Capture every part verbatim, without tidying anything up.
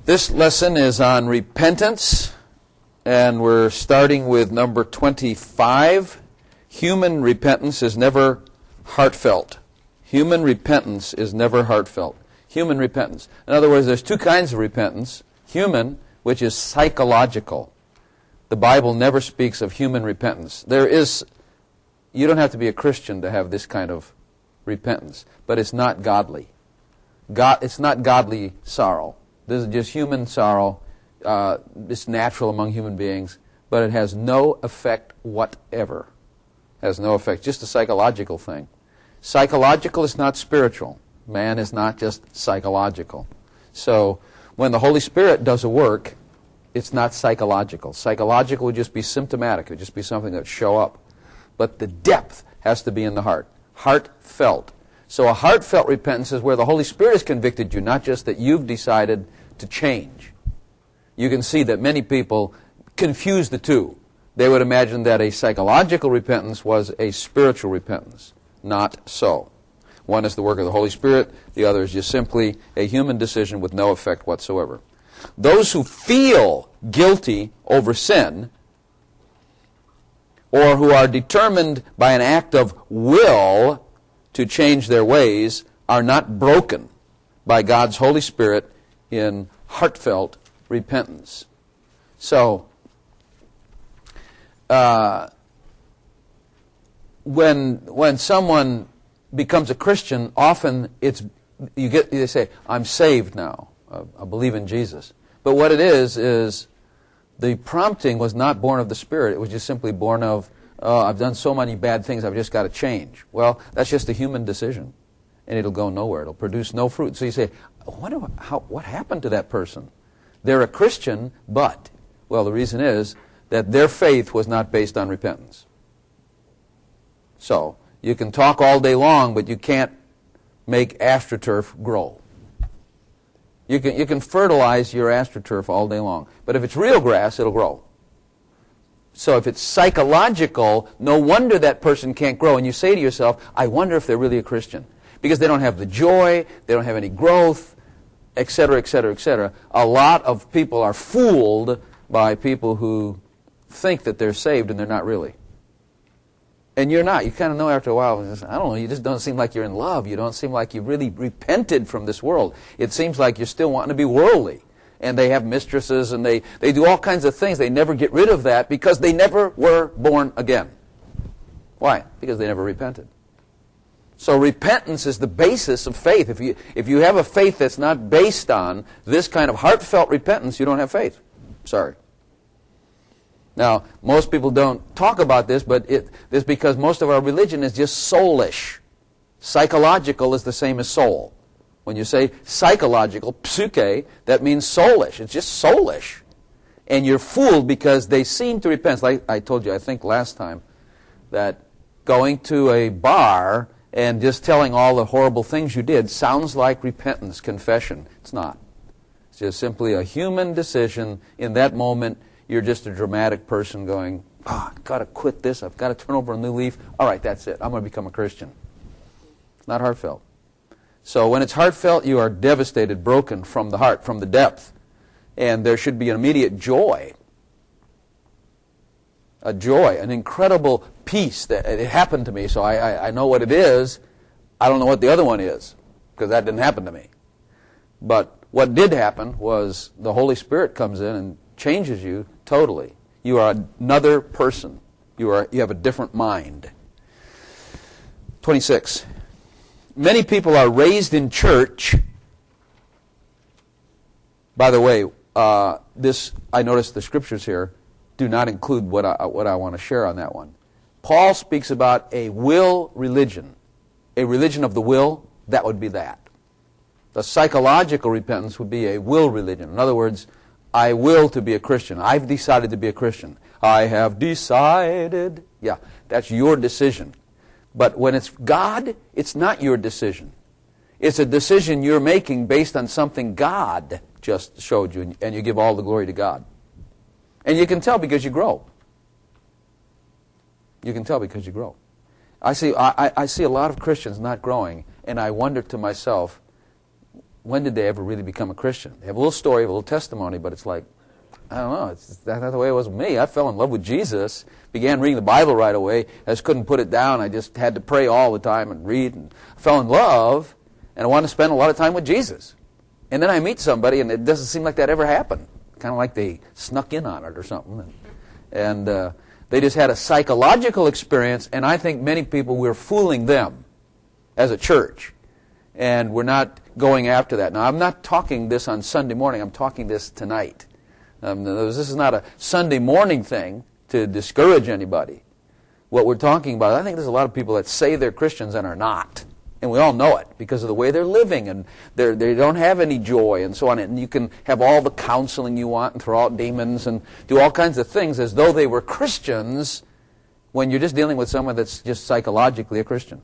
This lesson is on repentance, and we're starting with number twenty-five. Human repentance is never heartfelt. Human repentance is never heartfelt. Human repentance. In other words, there's two kinds of repentance. Human, which is psychological. The Bible never speaks of human repentance. There is, you don't have to be a Christian to have this kind of repentance, but it's not godly. God, it's not godly sorrow. This is just human sorrow. Uh, it's natural among human beings, but it has no effect whatever. Has no effect. Just a psychological thing. Psychological is not spiritual. Man is not just psychological. So when the Holy Spirit does a work, it's not psychological. Psychological would just be symptomatic. It would just be something that would show up. But the depth has to be in the heart. Heartfelt. So a heartfelt repentance is where the Holy Spirit has convicted you, not just that you've decided to change. You can see that many people confuse the two. They would imagine that a psychological repentance was a spiritual repentance. Not so. One is the work of the Holy Spirit. The other is just simply a human decision with no effect whatsoever. Those who feel guilty over sin, or who are determined by an act of will to change their ways, are not broken by God's Holy Spirit in heartfelt repentance. So, uh, when when someone becomes a Christian, often it's you get they say, "I'm saved now. I, I believe in Jesus." But what it is is the prompting was not born of the Spirit. It was just simply born of, "Oh, I've done so many bad things. I've just got to change." Well, that's just a human decision, and it'll go nowhere. It'll produce no fruit. So you say, I wonder what, how, what happened to that person? They're a Christian, but, well, the reason is that their faith was not based on repentance. So, you can talk all day long, but you can't make AstroTurf grow. You can, you can fertilize your AstroTurf all day long, but if it's real grass, it'll grow. So if it's psychological, no wonder that person can't grow. And you say to yourself, I wonder if they're really a Christian. Because they don't have the joy, they don't have any growth, et cetera, et cetera, et cetera. A lot of people are fooled by people who think that they're saved and they're not really. And you're not. You kind of know after a while, I don't know, you just don't seem like you're in love. You don't seem like you've really repented from this world. It seems like you're still wanting to be worldly. And they have mistresses and they, they do all kinds of things. They never get rid of that because they never were born again. Why? Because they never repented. So repentance is the basis of faith. If you, if you have a faith that's not based on this kind of heartfelt repentance, you don't have faith. Sorry. Now, most people don't talk about this, but it, it's because most of our religion is just soulish. Psychological is the same as soul. When you say psychological, psyche, that means soulish. It's just soulish. And you're fooled because they seem to repent. Like I told you, I think last time, that going to a bar and just telling all the horrible things you did sounds like repentance, confession. It's not. It's just simply a human decision. In that moment, you're just a dramatic person going, oh, I've got to quit this. I've got to turn over a new leaf. All right, that's it. I'm going to become a Christian. It's not heartfelt. So when it's heartfelt, you are devastated, broken from the heart, from the depth. And there should be an immediate joy. A joy, an incredible peace. That it happened to me, so I, I, I know what it is. I don't know what the other one is, because that didn't happen to me. But what did happen was the Holy Spirit comes in and changes you totally. You are another person. You are you have a different mind. twenty-six. Many people are raised in church. By the way, uh, this I noticed the scriptures here do not include what I, what I want to share on that one. Paul speaks about a will religion. A religion of the will, that would be that. The psychological repentance would be a will religion. In other words, I will to be a Christian. I've decided to be a Christian. I have decided. Yeah, that's your decision. But when it's God, it's not your decision. It's a decision you're making based on something God just showed you, and you give all the glory to God. And you can tell because you grow. You can tell because you grow. I see, I, I see a lot of Christians not growing, and I wonder to myself, when did they ever really become a Christian? They have a little story, a little testimony, but it's like, I don't know, it's that's not the way it was with me. I fell in love with Jesus, began reading the Bible right away. I just couldn't put it down. I just had to pray all the time and read. And I fell in love, and I wanted to spend a lot of time with Jesus. And then I meet somebody, and it doesn't seem like that ever happened. Kind of like they snuck in on it or something. And, and uh, they just had a psychological experience, and I think many people, we're fooling them as a church. And we're not going after that. Now, I'm not talking this on Sunday morning. I'm talking this tonight. Um, this is not a Sunday morning thing to discourage anybody. What we're talking about, I think there's a lot of people that say they're Christians and are not. And we all know it because of the way they're living, and they're, they don't have any joy and so on. And you can have all the counseling you want and throw out demons and do all kinds of things as though they were Christians when you're just dealing with someone that's just psychologically a Christian.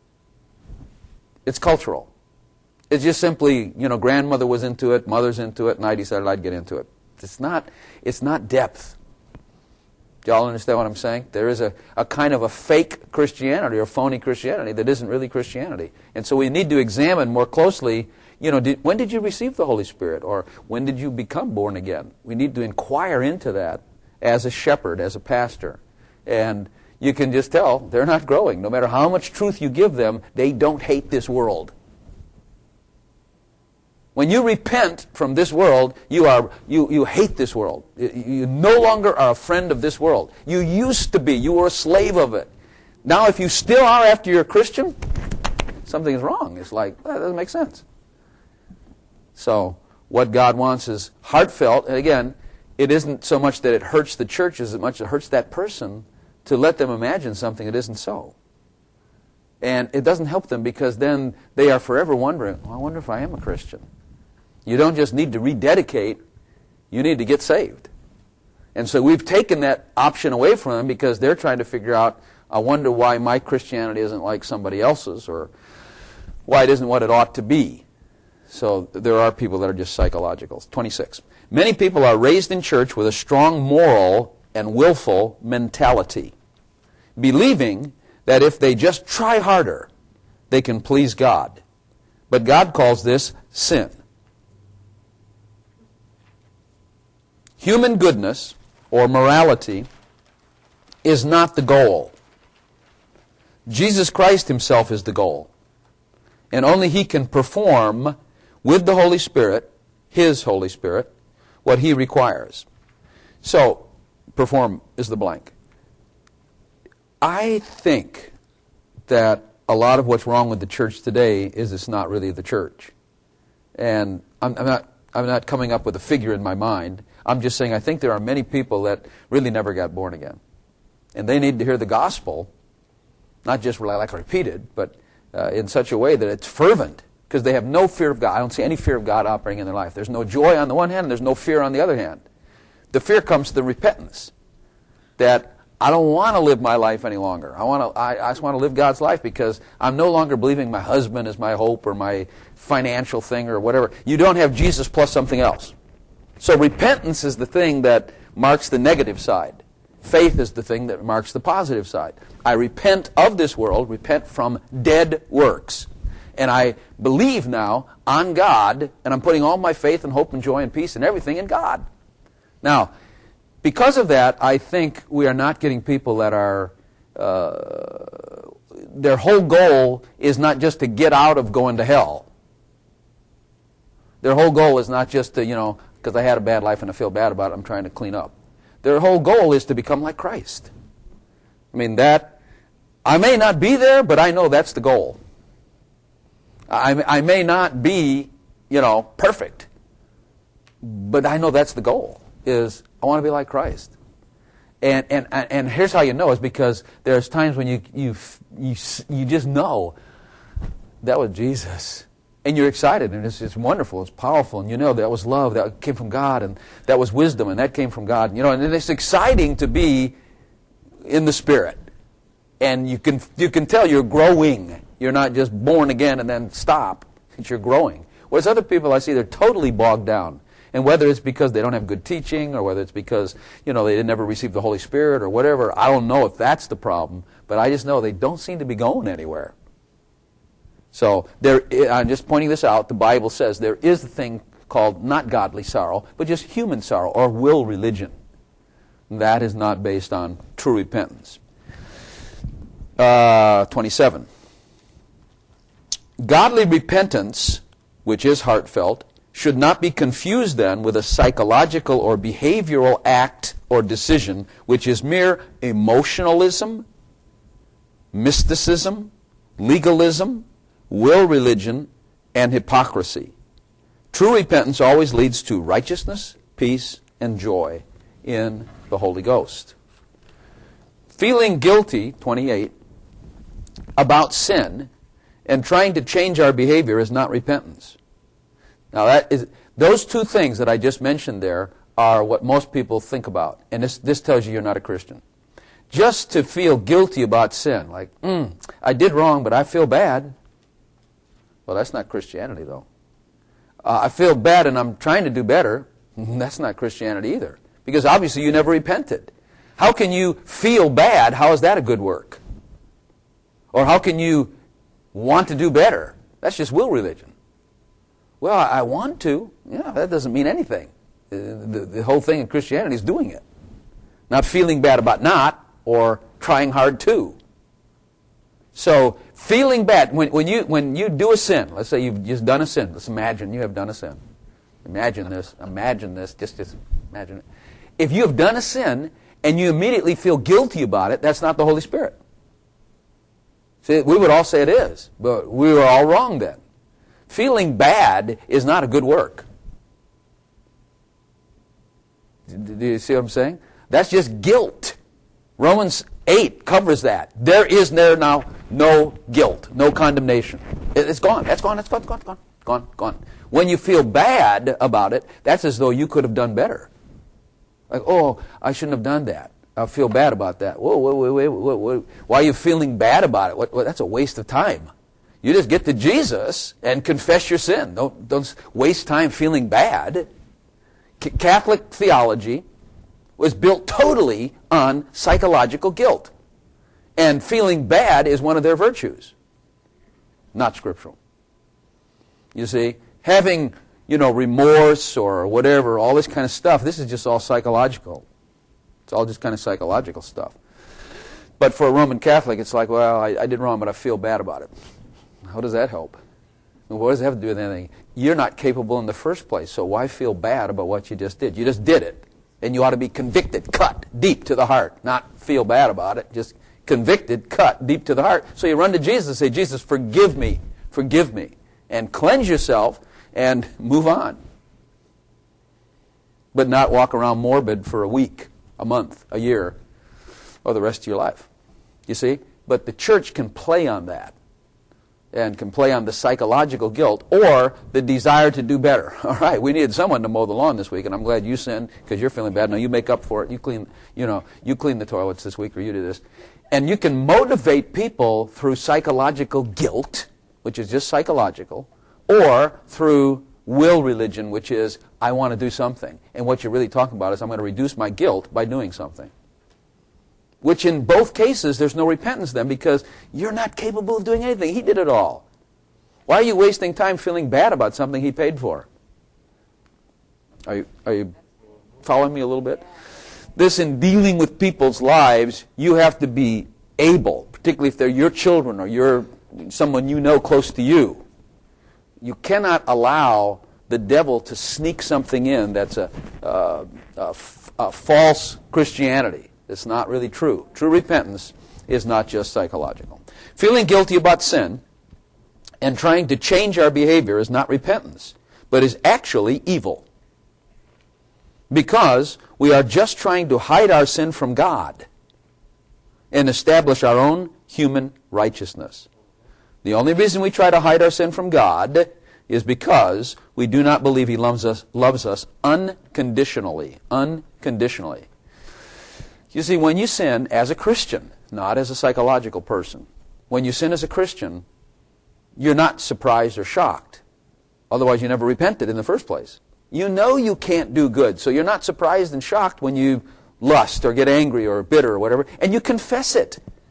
It's cultural. It's just simply, you know, grandmother was into it, mother's into it, and I decided I'd get into it. It's not, it's not depth. Do y'all understand what I'm saying? There is a, a kind of a fake Christianity or phony Christianity that isn't really Christianity. And so we need to examine more closely, you know, did, when did you receive the Holy Spirit? Or when did you become born again? We need to inquire into that as a shepherd, as a pastor. And you can just tell they're not growing. No matter how much truth you give them, they don't hate this world. When you repent from this world, you are you, you hate this world. You, you no longer are a friend of this world. You used to be. You were a slave of it. Now, if you still are after you're a Christian, something is wrong. It's like, well, that doesn't make sense. So, what God wants is heartfelt. And again, it isn't so much that it hurts the church as much as it hurts that person to let them imagine something that isn't so. And it doesn't help them because then they are forever wondering, well, I wonder if I am a Christian. You don't just need to rededicate, you need to get saved. And so we've taken that option away from them because they're trying to figure out, I wonder why my Christianity isn't like somebody else's, or why it isn't what it ought to be. So there are people that are just psychological. twenty-six. Many people are raised in church with a strong moral and willful mentality, believing that if they just try harder, they can please God. But God calls this sin. Human goodness or morality is not the goal. Jesus Christ himself is the goal. And only he can perform with the Holy Spirit, his Holy Spirit, what he requires. So, perform is the blank. I think that a lot of what's wrong with the church today is it's not really the church. And I'm, I'm not I'm not coming up with a figure in my mind. I'm just saying I think there are many people that really never got born again. And they need to hear the gospel, not just like repeated, but uh, in such a way that it's fervent, because they have no fear of God. I don't see any fear of God operating in their life. There's no joy on the one hand, and there's no fear on the other hand. The fear comes to the repentance, that I don't want to live my life any longer. I want to. I, I just want to live God's life because I'm no longer believing my husband is my hope or my financial thing or whatever. You don't have Jesus plus something else. So repentance is the thing that marks the negative side. Faith is the thing that marks the positive side. I repent of this world, repent from dead works. And I believe now on God, and I'm putting all my faith and hope and joy and peace and everything in God. Now, because of that, I think we are not getting people that are, uh, their whole goal is not just to get out of going to hell. Their whole goal is not just to, you know, because I had a bad life and I feel bad about it, I'm trying to clean up. Their whole goal is to become like Christ. I mean, that, I may not be there, but I know that's the goal. I, I may not be, you know, perfect, but I know that's the goal, is I want to be like Christ. And and and here's how you know, is because there's times when you you you you just know that was Jesus. And you're excited, and it's, it's wonderful, it's powerful, and you know that was love, that came from God, and that was wisdom, and that came from God. You know, and it's exciting to be in the Spirit. And you can you can tell you're growing. You're not just born again and then stop. You're growing. Whereas other people I see, they're totally bogged down. And whether it's because they don't have good teaching, or whether it's because, you know, they never received the Holy Spirit, or whatever, I don't know if that's the problem, but I just know they don't seem to be going anywhere. So there, I'm just pointing this out. The Bible says there is a thing called not godly sorrow, but just human sorrow or will religion. That is not based on true repentance. Uh, twenty-seven. Godly repentance, which is heartfelt, should not be confused then with a psychological or behavioral act or decision which is mere emotionalism, mysticism, legalism, will religion, and hypocrisy. True repentance always leads to righteousness, peace, and joy in the Holy Ghost. Feeling guilty, twenty-eight, about sin and trying to change our behavior is not repentance. Now, that is, those two things that I just mentioned there are what most people think about. And this, this tells you you're not a Christian. Just to feel guilty about sin, like, mm, I did wrong, but I feel bad. Well, that's not Christianity, though. Uh, I feel bad and I'm trying to do better. That's not Christianity either. Because obviously you never repented. How can you feel bad? How is that a good work? Or how can you want to do better? That's just will religion. Well, I want to. Yeah, that doesn't mean anything. The, the, the whole thing in Christianity is doing it. Not feeling bad about not, or trying hard to. So, feeling bad, when, when, you, when you do a sin, let's say you've just done a sin. Let's imagine you have done a sin. Imagine this. Imagine this. Just, just imagine it. If you have done a sin, and you immediately feel guilty about it, that's not the Holy Spirit. See, we would all say it is, but we were all wrong then. Feeling bad is not a good work. Do you see what I'm saying? That's just guilt. Romans eight covers that. There is there now no guilt, no condemnation. It's gone. That's gone. That's gone. Gone. Gone. Gone. Gone. When you feel bad about it, that's as though you could have done better. Like, oh, I shouldn't have done that. I feel bad about that. Whoa, wait, wait, wait, wait, wait. Why are you feeling bad about it? What, what, that's a waste of time. You just get to Jesus and confess your sin. Don't, don't waste time feeling bad. C- Catholic theology was built totally on psychological guilt. And feeling bad is one of their virtues. Not scriptural. You see, having, you know, remorse or whatever, all this kind of stuff, this is just all psychological. It's all just kind of psychological stuff. But for a Roman Catholic, it's like, well, I, I did wrong, but I feel bad about it. How does that help? What does it have to do with anything? You're not capable in the first place, so why feel bad about what you just did? You just did it. And you ought to be convicted, cut deep to the heart. Not feel bad about it, just convicted, cut deep to the heart. So you run to Jesus and say, Jesus, forgive me, forgive me. And cleanse yourself and move on. But not walk around morbid for a week, a month, a year, or the rest of your life. You see? But the church can play on that. And can play on the psychological guilt or the desire to do better. All right, we needed someone to mow the lawn this week, and I'm glad you sinned because you're feeling bad. Now you make up for it. You clean, you know, you clean the toilets this week, or you do this. And you can motivate people through psychological guilt, which is just psychological, or through will religion, which is, I want to do something. And what you're really talking about is, I'm going to reduce my guilt by doing something. Which in both cases, there's no repentance then, because you're not capable of doing anything. He did it all. Why are you wasting time feeling bad about something He paid for? Are you, are you following me a little bit? This, in dealing with people's lives, you have to be able, particularly if they're your children or you're someone you know close to you. You cannot allow the devil to sneak something in that's a, uh, a, f- a false Christianity. It's not really true. True repentance is not just psychological. Feeling guilty about sin and trying to change our behavior is not repentance, but is actually evil. Because we are just trying to hide our sin from God and establish our own human righteousness. The only reason we try to hide our sin from God is because we do not believe He loves us, loves us unconditionally. Unconditionally. You see, when you sin as a Christian, not as a psychological person, when you sin as a Christian, you're not surprised or shocked. Otherwise, you never repented in the first place. You know you can't do good, so you're not surprised and shocked when you lust or get angry or bitter or whatever, and you confess it.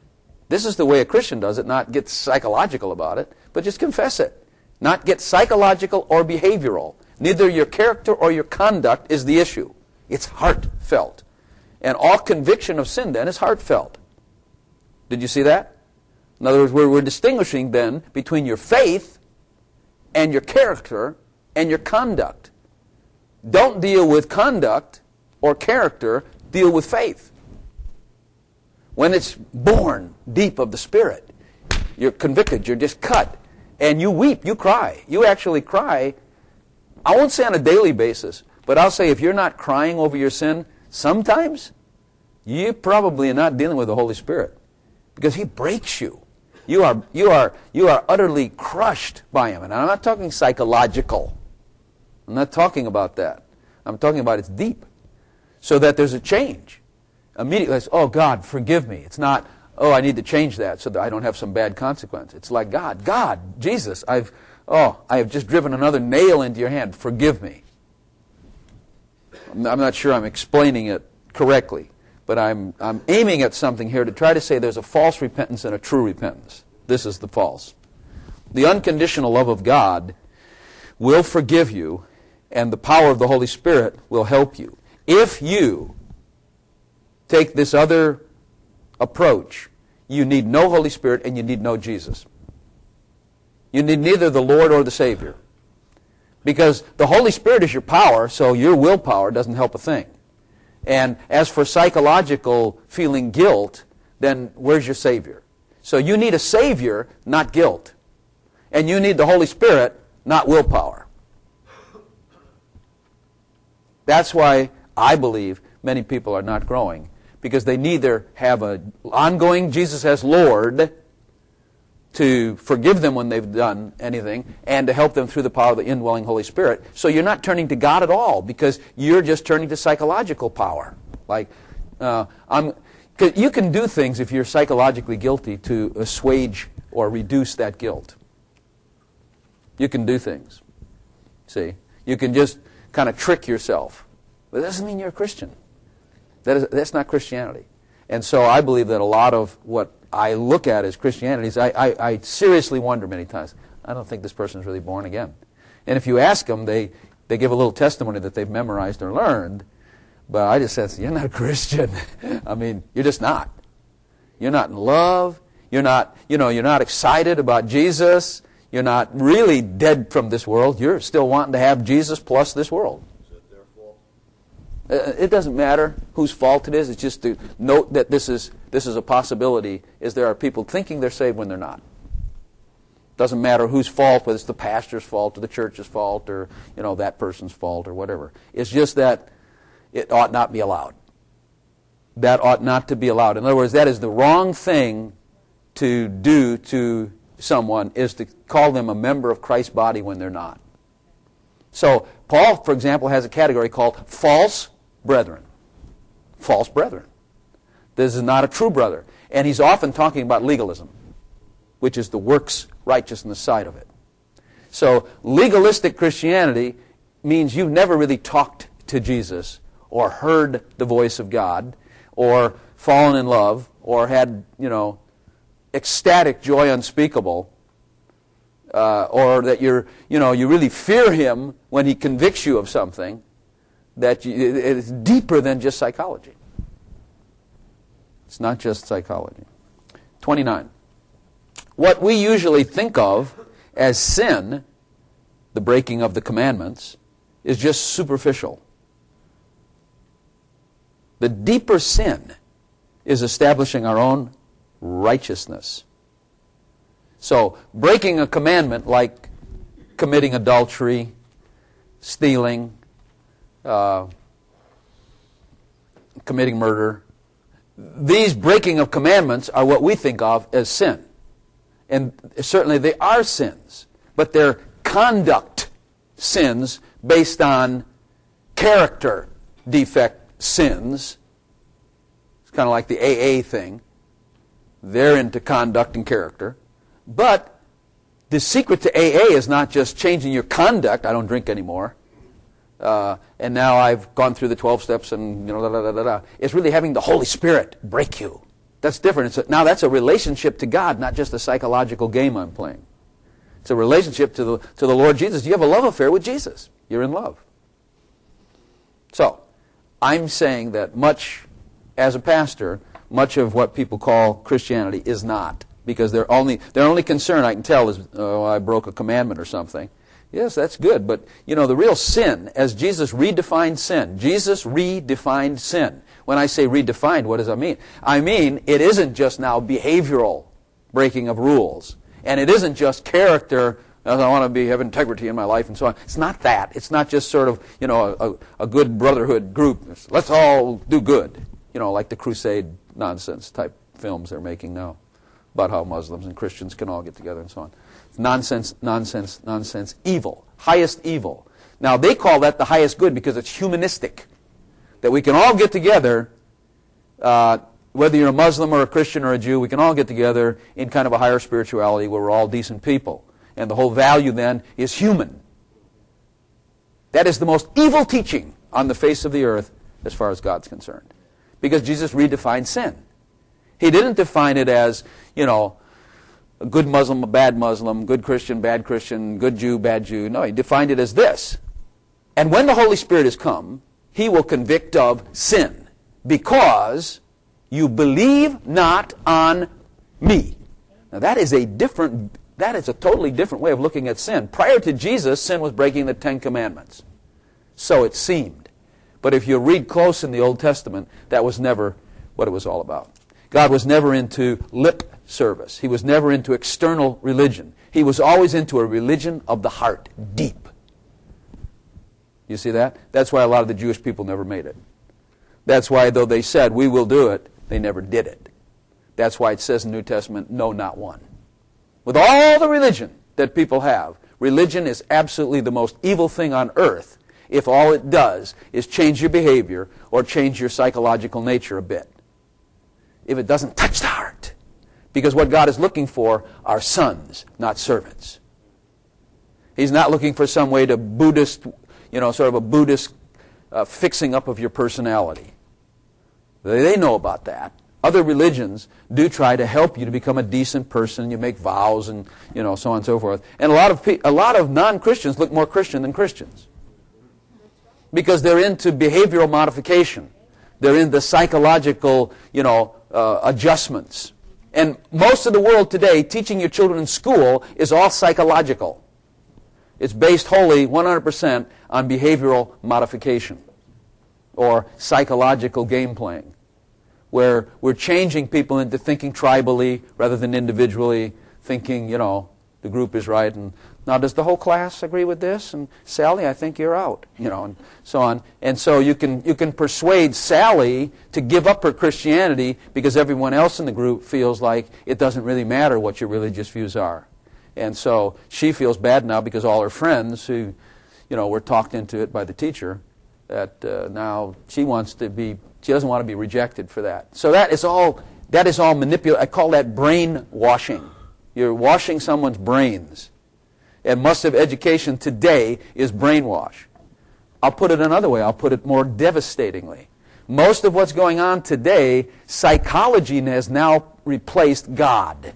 This is the way a Christian does it, not get psychological about it, but just confess it. Not get psychological or behavioral. Neither your character or your conduct is the issue. It's heartfelt. And all conviction of sin then is heartfelt. Did you see that? In other words, we're, we're distinguishing then between your faith and your character and your conduct. Don't deal with conduct or character, deal with faith. When it's born deep of the Spirit, you're convicted, you're just cut, and you weep, you cry. You actually cry, I won't say on a daily basis, but I'll say if you're not crying over your sin, sometimes you probably are not dealing with the Holy Spirit, because He breaks you. You are, you are, you are utterly crushed by Him. And I'm not talking psychological. I'm not talking about that. I'm talking about it's deep, so that there's a change. Immediately, it's, oh, God, forgive me. It's not, oh, I need to change that so that I don't have some bad consequence. It's like, God, God, Jesus, I've, oh, I have just driven another nail into your hand. Forgive me. I'm not sure I'm explaining it correctly, but I'm, I'm aiming at something here to try to say there's a false repentance and a true repentance. This is the false. The unconditional love of God will forgive you, and the power of the Holy Spirit will help you. If you take this other approach, you need no Holy Spirit and you need no Jesus. You need neither the Lord or the Savior. Because the Holy Spirit is your power, so your willpower doesn't help a thing. And as for psychological feeling guilt, then where's your Savior? So you need a Savior, not guilt. And you need the Holy Spirit, not willpower. That's why I believe many people are not growing. Because they neither have an ongoing Jesus as Lord to forgive them when they've done anything and to help them through the power of the indwelling Holy Spirit. So you're not turning to God at all, because you're just turning to psychological power. Like, uh, I'm, 'cause you can do things if you're psychologically guilty to assuage or reduce that guilt. You can do things. See? You can just kind of trick yourself. But that doesn't mean you're a Christian. That is, that's not Christianity. And so I believe that a lot of what I look at as Christianity is I, I, I seriously wonder many times, I don't think this person is really born again. And if you ask them, they, they give a little testimony that they've memorized or learned, but I just said, you're not a Christian. I mean, you're just not. You're not in love. You're not, you know, you're not excited about Jesus. You're not really dead from this world. You're still wanting to have Jesus plus this world. Uh, it doesn't matter whose fault it is. It's just to note that this is this is a possibility, is there are people thinking they're saved when they're not. Doesn't matter whose fault, whether it's the pastor's fault or the church's fault or, you know, that person's fault or whatever. It's just that it ought not be allowed. That ought not to be allowed. In other words, that is the wrong thing to do to someone, is to call them a member of Christ's body when they're not. So Paul, for example, has a category called false brethren. False brethren. This is not a true brother. And he's often talking about legalism, which is the works righteousness side of it. So legalistic Christianity means you've never really talked to Jesus or heard the voice of God or fallen in love or had, you know, ecstatic joy unspeakable, uh, or that you're, you know, you really fear Him when He convicts you of something. That you, it, it's deeper than just psychology. It's not just psychology. twenty-nine. What we usually think of as sin, the breaking of the commandments, is just superficial. The deeper sin is establishing our own righteousness. So, breaking a commandment like committing adultery, stealing, uh, committing murder, these breaking of commandments are what we think of as sin. And certainly they are sins, but they're conduct sins based on character defect sins. It's kind of like the A A thing. They're into conduct and character. But the secret to A A is not just changing your conduct. I don't drink anymore. Uh, and now I've gone through the twelve steps and, you know, da, da, da, da, da. It's really having the Holy Spirit break you. That's different. It's a, now that's a relationship to God, not just a psychological game I'm playing. It's a relationship to the, to the Lord Jesus. You have a love affair with Jesus. You're in love. So, I'm saying that much, as a pastor, much of what people call Christianity is not. Because their only, their only concern, I can tell, is, oh, I broke a commandment or something. Yes, that's good. But, you know, the real sin, as Jesus redefined sin, Jesus redefined sin. When I say redefined, what does that mean? I mean, it isn't just now behavioral breaking of rules. And it isn't just character, I want to be have integrity in my life and so on. It's not that. It's not just sort of, you know, a, a good brotherhood group. Let's all do good. You know, like the crusade nonsense type films they're making now about how Muslims and Christians can all get together and so on. It's nonsense, nonsense, nonsense, evil. Highest evil. Now, they call that the highest good because it's humanistic. That we can all get together, uh, whether you're a Muslim or a Christian or a Jew, we can all get together in kind of a higher spirituality where we're all decent people. And the whole value then is human. That is the most evil teaching on the face of the earth as far as God's concerned. Because Jesus redefined sin. He didn't define it as, you know, a good Muslim, a bad Muslim, good Christian, bad Christian, good Jew, bad Jew. No, he defined it as this. And when the Holy Spirit has come, he will convict of sin because you believe not on me. Now that is a different, that is a totally different way of looking at sin. Prior to Jesus, sin was breaking the Ten Commandments. So it seemed. But if you read close in the Old Testament, that was never what it was all about. God was never into lip service. He was never into external religion. He was always into a religion of the heart, deep. You see that? That's why a lot of the Jewish people never made it. That's why, though they said, we will do it, they never did it. That's why it says in the New Testament, no, not one. With all the religion that people have, religion is absolutely the most evil thing on earth if all it does is change your behavior or change your psychological nature a bit. If it doesn't touch the heart. Because what God is looking for are sons, not servants. He's not looking for some way to Buddhist, you know, sort of a Buddhist uh, fixing up of your personality. They, they know about that. Other religions do try to help you to become a decent person. You make vows and, you know, so on and so forth. And a lot of pe- a lot of non-Christians look more Christian than Christians. Because they're into behavioral modification. They're into psychological, you know, uh, adjustments. And most of the world today, teaching your children in school is all psychological. It's based wholly, one hundred percent, on behavioral modification or psychological game playing, where we're changing people into thinking tribally rather than individually, thinking, you know, the group is right. And now, does the whole class agree with this? And Sally, I think you're out, you know, and so on. And so you can you can persuade Sally to give up her Christianity because everyone else in the group feels like it doesn't really matter what your religious views are. And so she feels bad now because all her friends who, you know, were talked into it by the teacher, that uh, now she wants to be, she doesn't want to be rejected for that. So that is all, that is all manipulation. I call that brainwashing. You're washing someone's brains. And much of education today is brainwash. I'll put it another way. I'll put it more devastatingly. Most of what's going on today, psychology has now replaced God.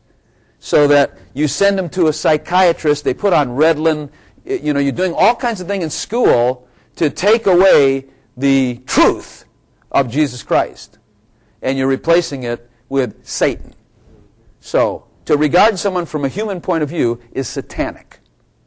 So that you send them to a psychiatrist, they put on Ritalin, you know, you're doing all kinds of things in school to take away the truth of Jesus Christ. And you're replacing it with Satan. So, to regard someone from a human point of view is satanic.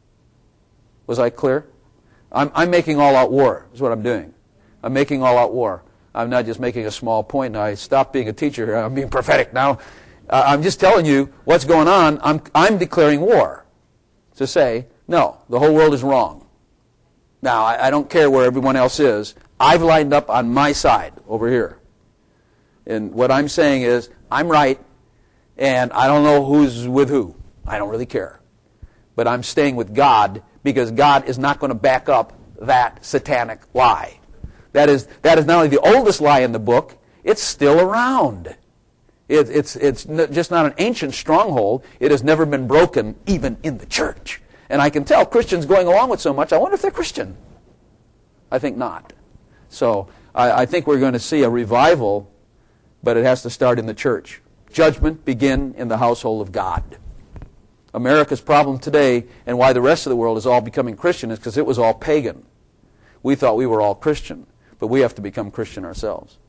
Was I clear? I'm, I'm making all-out war, is what I'm doing. I'm making all-out war. I'm not just making a small point. Now, I stopped being a teacher. I'm being prophetic now. Uh, I'm just telling you what's going on. I'm, I'm declaring war to say, no, the whole world is wrong. Now, I, I don't care where everyone else is. I've lined up on my side over here. And what I'm saying is, I'm right, and I don't know who's with who. I don't really care. But I'm staying with God because God is not going to back up that satanic lie. That is, that is not only the oldest lie in the book, it's still around. It, it's, it's just not an ancient stronghold. It has never been broken, even in the church. And I can tell Christians going along with so much, I wonder if they're Christian. I think not. So I, I think we're going to see a revival but it has to start in the church. Judgment begin in the household of God. America's problem today, and why the rest of the world is all becoming Christian, is because it was all pagan. We thought we were all Christian, but we have to become Christian ourselves.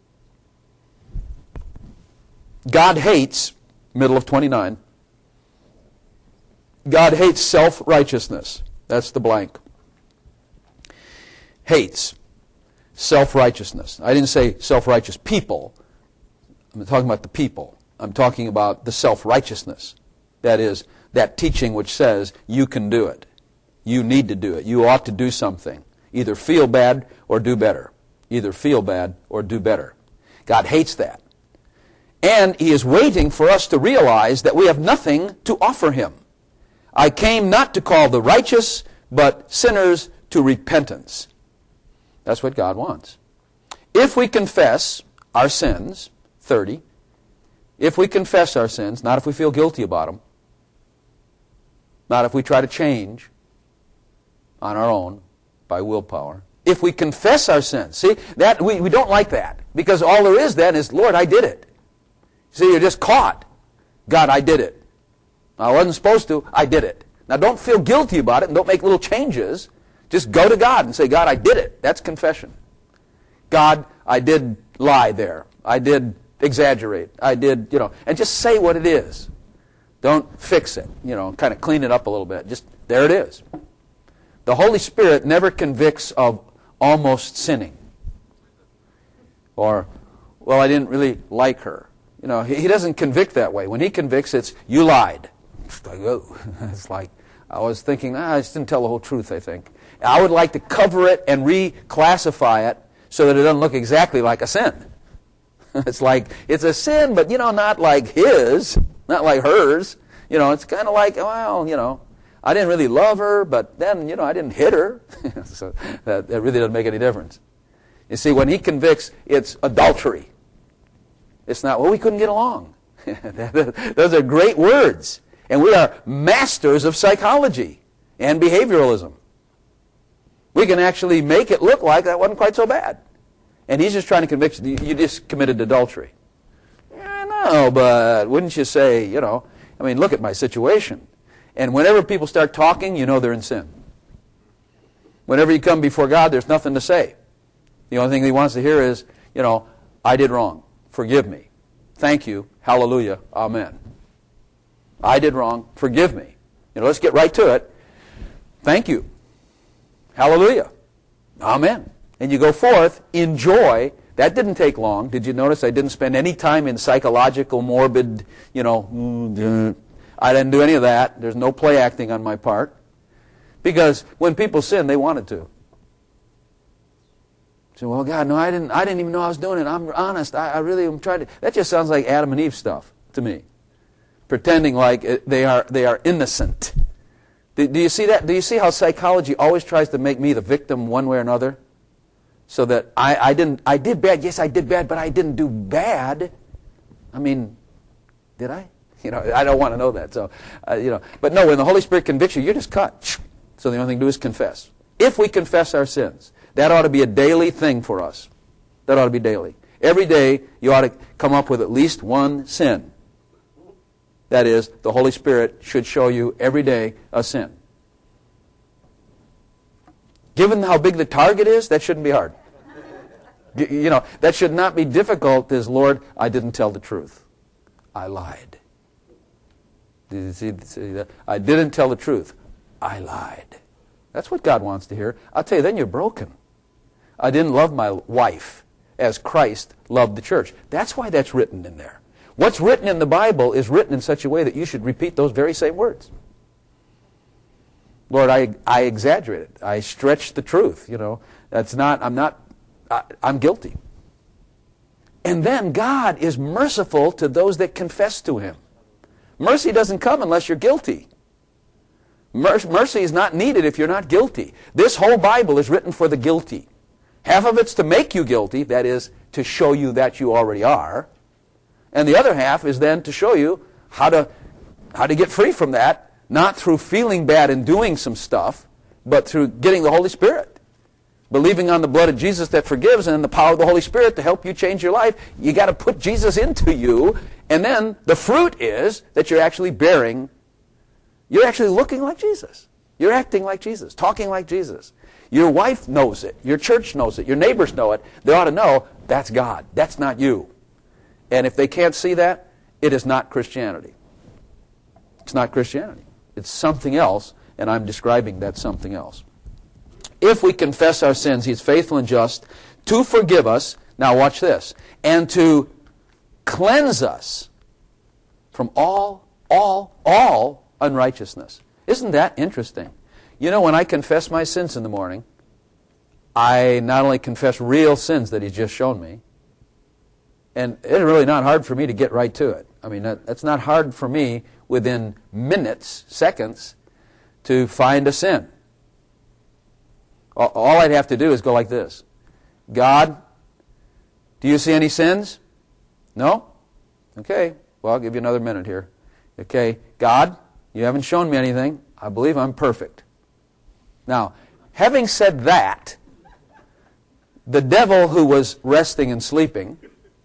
God hates, middle of twenty-nine, God hates self-righteousness. That's the blank. Hates self-righteousness. I didn't say self-righteous people. I'm talking about the people. I'm talking about the self-righteousness. That is, that teaching which says you can do it. You need to do it. You ought to do something. Either feel bad or do better. Either feel bad or do better. God hates that. And He is waiting for us to realize that we have nothing to offer Him. I came not to call the righteous, but sinners to repentance. That's what God wants. If we confess our sins, thirty, if we confess our sins, not if we feel guilty about them, not if we try to change on our own by willpower, if we confess our sins, see, that we, we don't like that, because all there is then is, Lord, I did it. See, you're just caught. God, I did it. I wasn't supposed to, I did it. Now don't feel guilty about it and don't make little changes. Just go to God and say, God, I did it. That's confession. God, I did lie there. I did exaggerate. I did, you know, and just say what it is. Don't fix it, you know, kind of clean it up a little bit. Just, there it is. The Holy Spirit never convicts of almost sinning. Or, well, I didn't really like her. You know, he, he doesn't convict that way. When He convicts, it's, you lied. It's like, oh. It's like, I was thinking, ah, I just didn't tell the whole truth, I think. I would like to cover it and reclassify it so that it doesn't look exactly like a sin. It's like, it's a sin, but, you know, not like his, not like hers. You know, it's kind of like, well, you know, I didn't really love her, but then, you know, I didn't hit her. So that, that really doesn't make any difference. You see, when He convicts, it's adultery. It's not, well, we couldn't get along. Those are great words. And we are masters of psychology and behavioralism. We can actually make it look like that wasn't quite so bad. And He's just trying to convict you. You just committed adultery. I know, but wouldn't you say, you know, I mean, look at my situation. And whenever people start talking, you know they're in sin. Whenever you come before God, there's nothing to say. The only thing He wants to hear is, you know, I did wrong. Forgive me. Thank you. Hallelujah. Amen. I did wrong. Forgive me. You know, let's get right to it. Thank you. Hallelujah. Amen. And you go forth in joy. That didn't take long. Did you notice I didn't spend any time in psychological, morbid, you know, I didn't do any of that. There's no play acting on my part. Because when people sin, they wanted to. So, well, God, no, I didn't I didn't even know I was doing it. I'm honest. I, I really am trying to. That just sounds like Adam and Eve stuff to me. Pretending like it, they are they are innocent. Do, do you see that? Do you see how psychology always tries to make me the victim one way or another? So that I, I didn't I did bad. Yes, I did bad, but I didn't do bad. I mean, did I? You know, I don't want to know that. So, uh, you know, but no, when the Holy Spirit convicts you, you're just cut. So the only thing to do is confess. If we confess our sins, that ought to be a daily thing for us. That ought to be daily. Every day, you ought to come up with at least one sin. That is, the Holy Spirit should show you every day a sin. Given how big the target is, that shouldn't be hard. You know, that should not be difficult as, Lord, I didn't tell the truth. I lied. Did you see, see that? I didn't tell the truth. I lied. That's what God wants to hear. I'll tell you, then you're broken. I didn't love my wife as Christ loved the church. That's why that's written in there. What's written in the Bible is written in such a way that you should repeat those very same words. Lord, I, I exaggerated. I stretched the truth. You know, that's not, I'm not, I, I'm guilty. And then God is merciful to those that confess to Him. Mercy doesn't come unless you're guilty. Mercy is not needed if you're not guilty. This whole Bible is written for the guilty. Half of it's to make you guilty, that is, to show you that you already are. And the other half is then to show you how to, how to get free from that, not through feeling bad and doing some stuff, but through getting the Holy Spirit. believing on the blood of Jesus that forgives and the power of the Holy Spirit to help you change your life. You got to put Jesus into you, and then the fruit is that you're actually bearing, you're actually looking like Jesus. You're acting like Jesus, talking like Jesus. Your wife knows it. Your church knows it. Your neighbors know it. They ought to know that's God. That's not you. And if they can't see that, it is not Christianity. It's not Christianity. It's something else, and I'm describing that something else. If we confess our sins, He is faithful and just to forgive us, now watch this, and to cleanse us from all, all, all unrighteousness. Isn't that interesting? You know, when I confess my sins in the morning, I not only confess real sins that He's just shown me, and it's really not hard for me to get right to it. I mean, that, that's not hard for me within minutes, seconds, to find a sin. All, all I'd have to do is go like this. God, do you see any sins? No? Okay, well, I'll give you another minute here. Okay, God, you haven't shown me anything. I believe I'm perfect. Now, having said that, the devil who was resting and sleeping,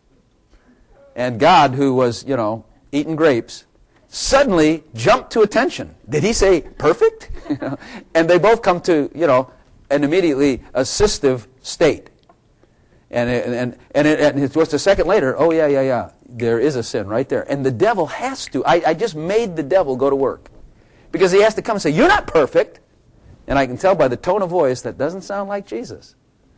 and God who was, you know, eating grapes, suddenly jumped to attention. Did he say perfect? And they both come to, you know, an immediately assistive state. And it, and and it, and it was a second later, oh yeah, yeah, yeah, there is a sin right there. And the devil has to, I, I just made the devil go to work. Because he has to come and say, you're not perfect. And I can tell by the tone of voice that doesn't sound like Jesus.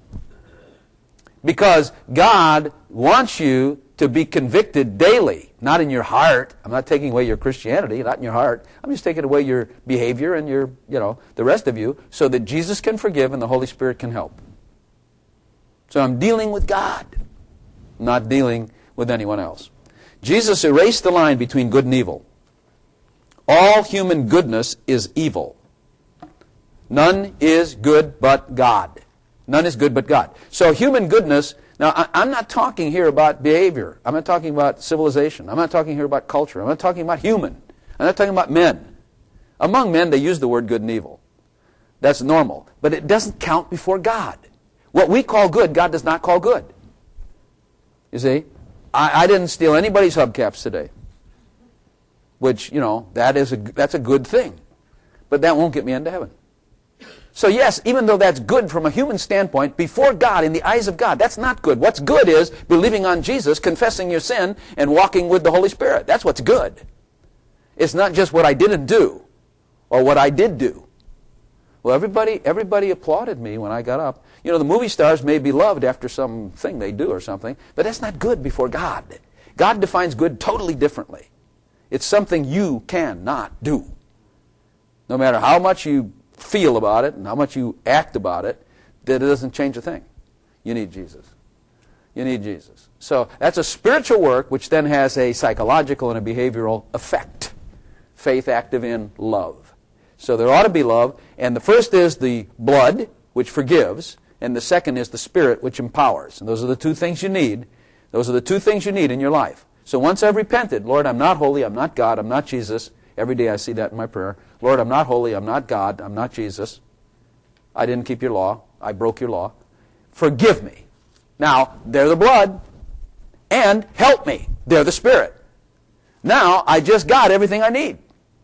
Because God wants you to be convicted daily, not in your heart. I'm not taking away your Christianity, not in your heart. I'm just taking away your behavior and your, you know, the rest of you, so that Jesus can forgive and the Holy Spirit can help. So I'm dealing with God, not dealing with anyone else. Jesus erased the line between good and evil. All human goodness is evil. None is good but God. None is good but God. So human goodness, now I, I'm not talking here about behavior. I'm not talking about civilization. I'm not talking here about culture. I'm not talking about human. I'm not talking about men. Among men, they use the word good and evil. That's normal. But it doesn't count before God. What we call good, God does not call good. You see? I, I didn't steal anybody's hubcaps today. Which, you know, that is a, that's a good thing. But that won't get me into heaven. So yes, even though that's good from a human standpoint, before God, in the eyes of God, that's not good. What's good is believing on Jesus, confessing your sin, and walking with the Holy Spirit. That's what's good. It's not just what I didn't do, or what I did do. Well, everybody, everybody applauded me when I got up. You know, the movie stars may be loved after something they do or something, but that's not good before God. God defines good totally differently. It's something you cannot do. No matter how much you feel about it and how much you act about it, that it doesn't change a thing. You need Jesus. You need Jesus. So that's a spiritual work which then has a psychological and a behavioral effect. Faith active in love. So there ought to be love, and the first is the blood, which forgives, and the second is the Spirit, which empowers. And those are the two things you need. Those are the two things you need in your life. So once I've repented, Lord, I'm not holy, I'm not God, I'm not Jesus. Every day I see that in my prayer. Lord, I'm not holy, I'm not God, I'm not Jesus. I didn't keep your law, I broke your law. Forgive me. Now, they're the blood. And help me. They're the Spirit. Now, I just got everything I need.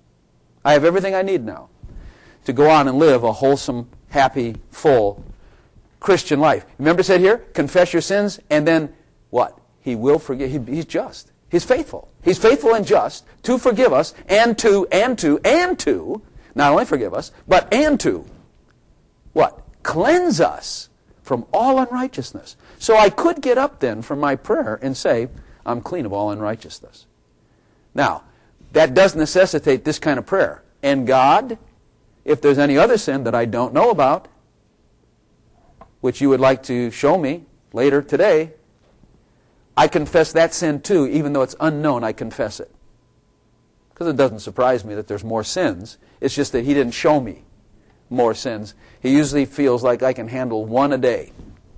I have everything I need now to go on and live a wholesome, happy, full Christian life. Remember it said here, confess your sins, and then what? He will forgive. He, he's just. He's faithful. He's faithful and just to forgive us and to, and to, and to, not only forgive us, but and to, what? Cleanse us from all unrighteousness. So I could get up then from my prayer and say, I'm clean of all unrighteousness. Now, that does necessitate this kind of prayer. And God, if there's any other sin that I don't know about, which you would like to show me later today, I confess that sin too, even though it's unknown, I confess it. Because it doesn't surprise me that there's more sins. It's just that He didn't show me more sins. He usually feels like I can handle one a day,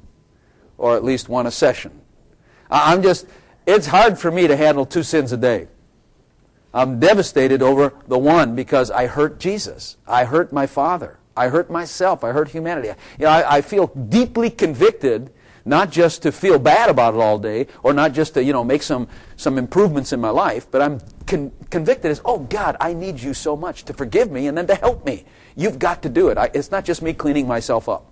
or at least one a session. I'm just, it's hard for me to handle two sins a day. I'm devastated over the one because I hurt Jesus. I hurt my Father. I hurt myself. I hurt humanity. You know, I, I feel deeply convicted, not just to feel bad about it all day, or not just to, you know, make some, some improvements in my life, but I'm con- convicted as, oh, God, I need you so much to forgive me and then to help me. You've got to do it. I, it's not just me cleaning myself up.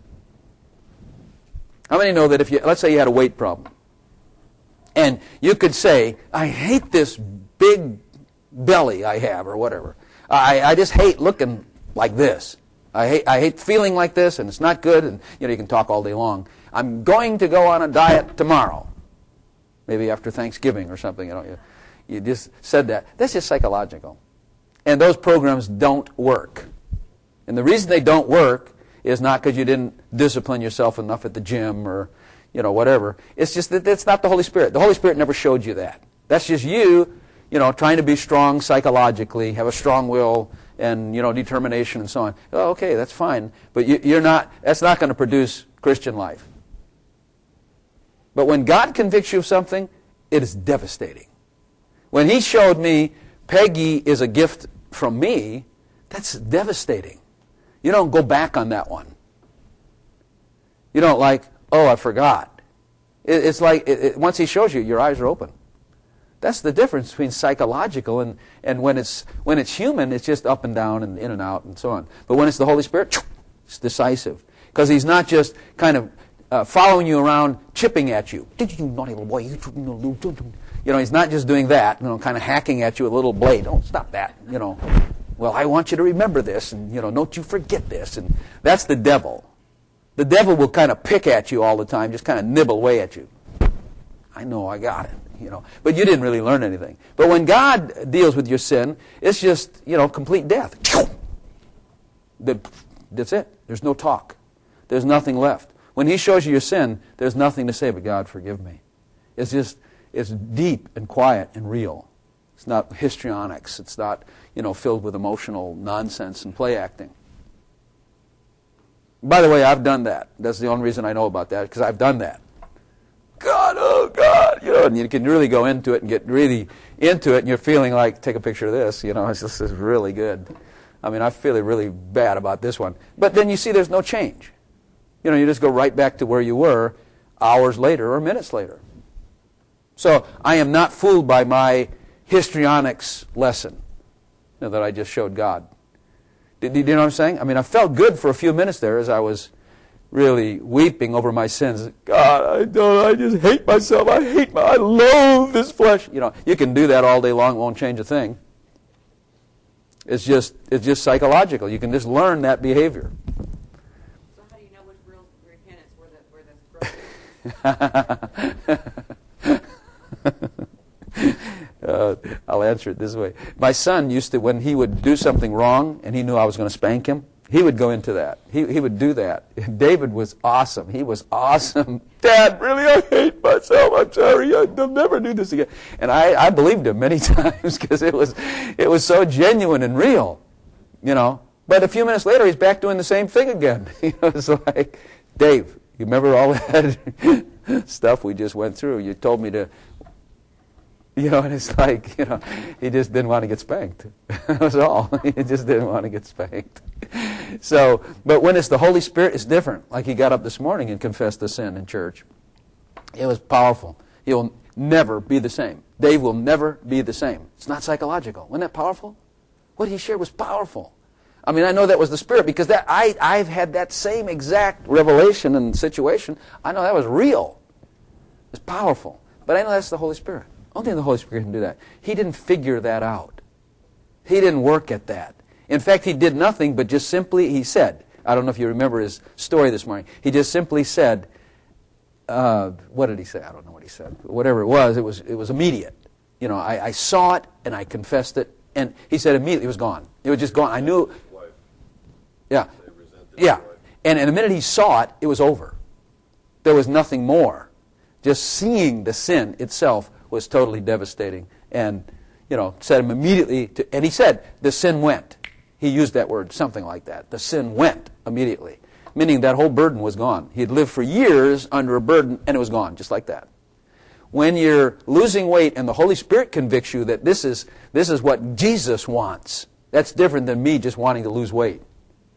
How many know that if you, let's say you had a weight problem, and you could say, I hate this big belly I have, or whatever. I, I just hate looking like this. I hate, I hate feeling like this, and it's not good, and you know, you can talk all day long. I'm going to go on a diet tomorrow. Maybe after Thanksgiving or something, you know. You, you just said that. That's just psychological. And those programs don't work. And the reason they don't work is not because you didn't discipline yourself enough at the gym or, you know, whatever. It's just that it's not the Holy Spirit. The Holy Spirit never showed you that. That's just you, you know, trying to be strong psychologically, have a strong will and, you know, determination and so on. Oh, okay, that's fine. But you, you're not, that's not going to produce Christian life. But when God convicts you of something, it is devastating. When He showed me Peggy is a gift from me, that's devastating. You don't go back on that one. You don't like, oh, I forgot. It, it's like, it, it, once He shows you, your eyes are open. That's the difference between psychological and, and when it's when it's human, it's just up and down and in and out and so on. But when it's the Holy Spirit, it's decisive. Because He's not just kind of uh, following you around, chipping at you. Did you naughty little boy? You know, He's not just doing that, you know, kind of hacking at you with a little blade. Oh, stop that, you know. Well, I want you to remember this, and, you know, don't you forget this. And that's the devil. The devil will kind of pick at you all the time, just kind of nibble away at you. I know, I got it, you know. But you didn't really learn anything. But when God deals with your sin, it's just, you know, complete death. That's it. There's no talk. There's nothing left. When He shows you your sin, there's nothing to say but, God, forgive me. It's just, it's deep and quiet and real. It's not histrionics. It's not, you know, filled with emotional nonsense and play acting. By the way, I've done that. That's the only reason I know about that, because I've done that. God, oh God, you know, and you can really go into it and get really into it, and you're feeling like, take a picture of this, you know, it's just, this is really good. I mean, I feel really bad about this one. But then you see there's no change. You know, you just go right back to where you were hours later or minutes later. So I am not fooled by my histrionics lesson, you know, that I just showed God. Do, do you know what I'm saying? I mean, I felt good for a few minutes there as I was really weeping over my sins. God, I don't, I just hate myself. I hate my, I loathe this flesh. You know, you can do that all day long. It won't change a thing. It's just, it's just psychological. You can just learn that behavior. So how do you know which real repentance where the where that's broken? Uh, I'll answer it this way. My son used to, when he would do something wrong and he knew I was going to spank him, he would go into that. He he would do that. David was awesome. He was awesome. Dad, really, I hate myself. I'm sorry. I'll never do this again. And I, I believed him many times because it was it was so genuine and real, you know. But a few minutes later, he's back doing the same thing again. You know, it's like, Dave, you remember all that stuff we just went through? You told me to. You know, and it's like, you know, he just didn't want to get spanked. That was all. He just didn't want to get spanked. So, but when it's the Holy Spirit, it's different. Like he got up this morning and confessed the sin in church. It was powerful. He'll never be the same. Dave will never be the same. It's not psychological. Wasn't that powerful? What he shared was powerful. I mean, I know that was the Spirit because that I, I've had that same exact revelation and situation. I know that was real. It's powerful. But I know that's the Holy Spirit. Only the Holy Spirit can do that. He didn't figure that out. He didn't work at that. In fact, he did nothing but just simply, he said, I don't know if you remember his story this morning, he just simply said, uh, what did he say? I don't know what he said. Whatever it was, it was it was immediate. You know, I, I saw it and I confessed it, and he said immediately it was gone. It was just gone. I knew. Yeah. Yeah. And in the minute he saw it, it was over. There was nothing more. Just seeing the sin itself was totally devastating, and you know, set him immediately to, and he said the sin went. He used that word, something like that. The sin went immediately, meaning that whole burden was gone. He had lived for years under a burden, and it was gone, just like that. When you're losing weight and the Holy Spirit convicts you that this is this is what Jesus wants, that's different than me just wanting to lose weight.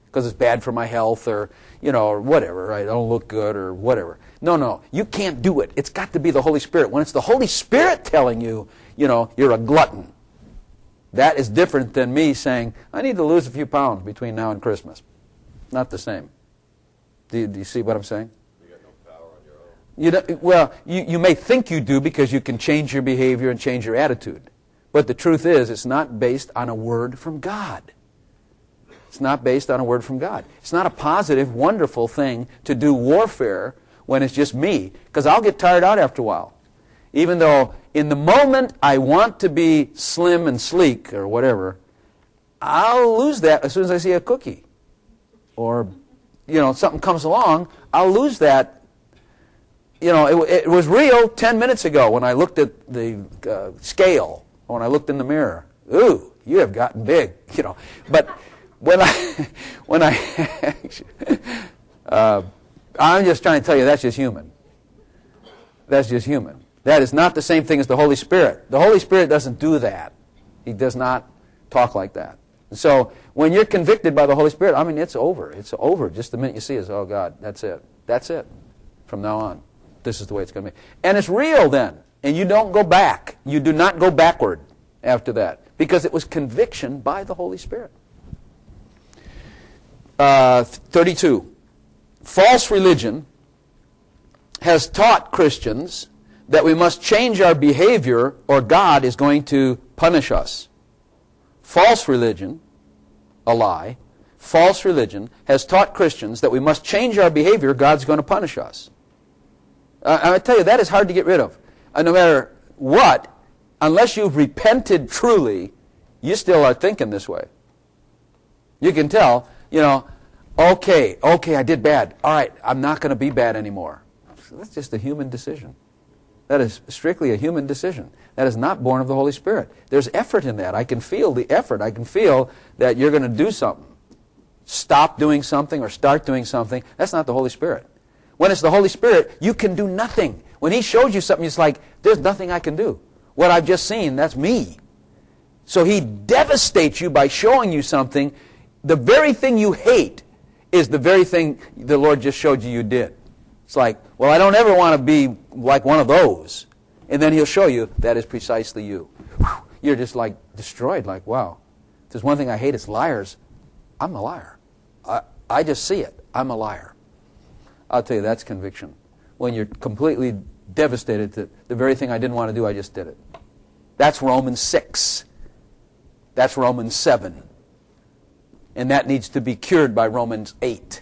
because it's bad for my health or, you know, or whatever. I don't look good or whatever. No, no, you can't do it. It's got to be the Holy Spirit. When it's the Holy Spirit telling you, you know, you're a glutton, that is different than me saying, I need to lose a few pounds between now and Christmas. Not the same. Do you, do you see what I'm saying? You got no power on your own. You don't, well, you, you may think you do because you can change your behavior and change your attitude. But the truth is, it's not based on a word from God. It's not based on a word from God. It's not a positive, wonderful thing to do warfare when it's just me, because I'll get tired out after a while. Even though in the moment I want to be slim and sleek or whatever, I'll lose that as soon as I see a cookie. Or, you know, something comes along, I'll lose that. You know, it, it was real ten minutes ago when I looked at the uh, scale, or when I looked in the mirror. Ooh, you have gotten big, you know. But when I, when I, uh, I'm just trying to tell you that's just human. That's just human. That is not the same thing as the Holy Spirit. The Holy Spirit doesn't do that. He does not talk like that. So when you're convicted by the Holy Spirit, I mean, it's over. It's over. Just the minute you see it, oh, God, that's it. That's it. From now on, this is the way it's going to be. And it's real then. And you don't go back. You do not go backward after that. Because it was conviction by the Holy Spirit. Uh, thirty-two. False religion has taught Christians that we must change our behavior or God is going to punish us. False religion, a lie, false religion has taught Christians that we must change our behavior, God's going to punish us. Uh, I tell you, that is hard to get rid of. Uh, no matter what, unless you've repented truly, you still are thinking this way. You can tell, you know, okay, okay, I did bad. All right, I'm not going to be bad anymore. So that's just a human decision. That is strictly a human decision. That is not born of the Holy Spirit. There's effort in that. I can feel the effort. I can feel that you're going to do something. Stop doing something or start doing something. That's not the Holy Spirit. When it's the Holy Spirit, you can do nothing. When He shows you something, it's like, there's nothing I can do. What I've just seen, that's me. So He devastates you by showing you something. The very thing you hate is the very thing the Lord just showed you you did. It's like, well, I don't ever want to be like one of those. And then He'll show you that is precisely you. Whew, you're just like destroyed, like, wow. If there's one thing I hate, it's liars. I'm a liar. I, I just see it. I'm a liar. I'll tell you, that's conviction. When you're completely devastated that the very thing I didn't want to do, I just did it. That's Romans six. That's Romans seven. And that needs to be cured by Romans eight.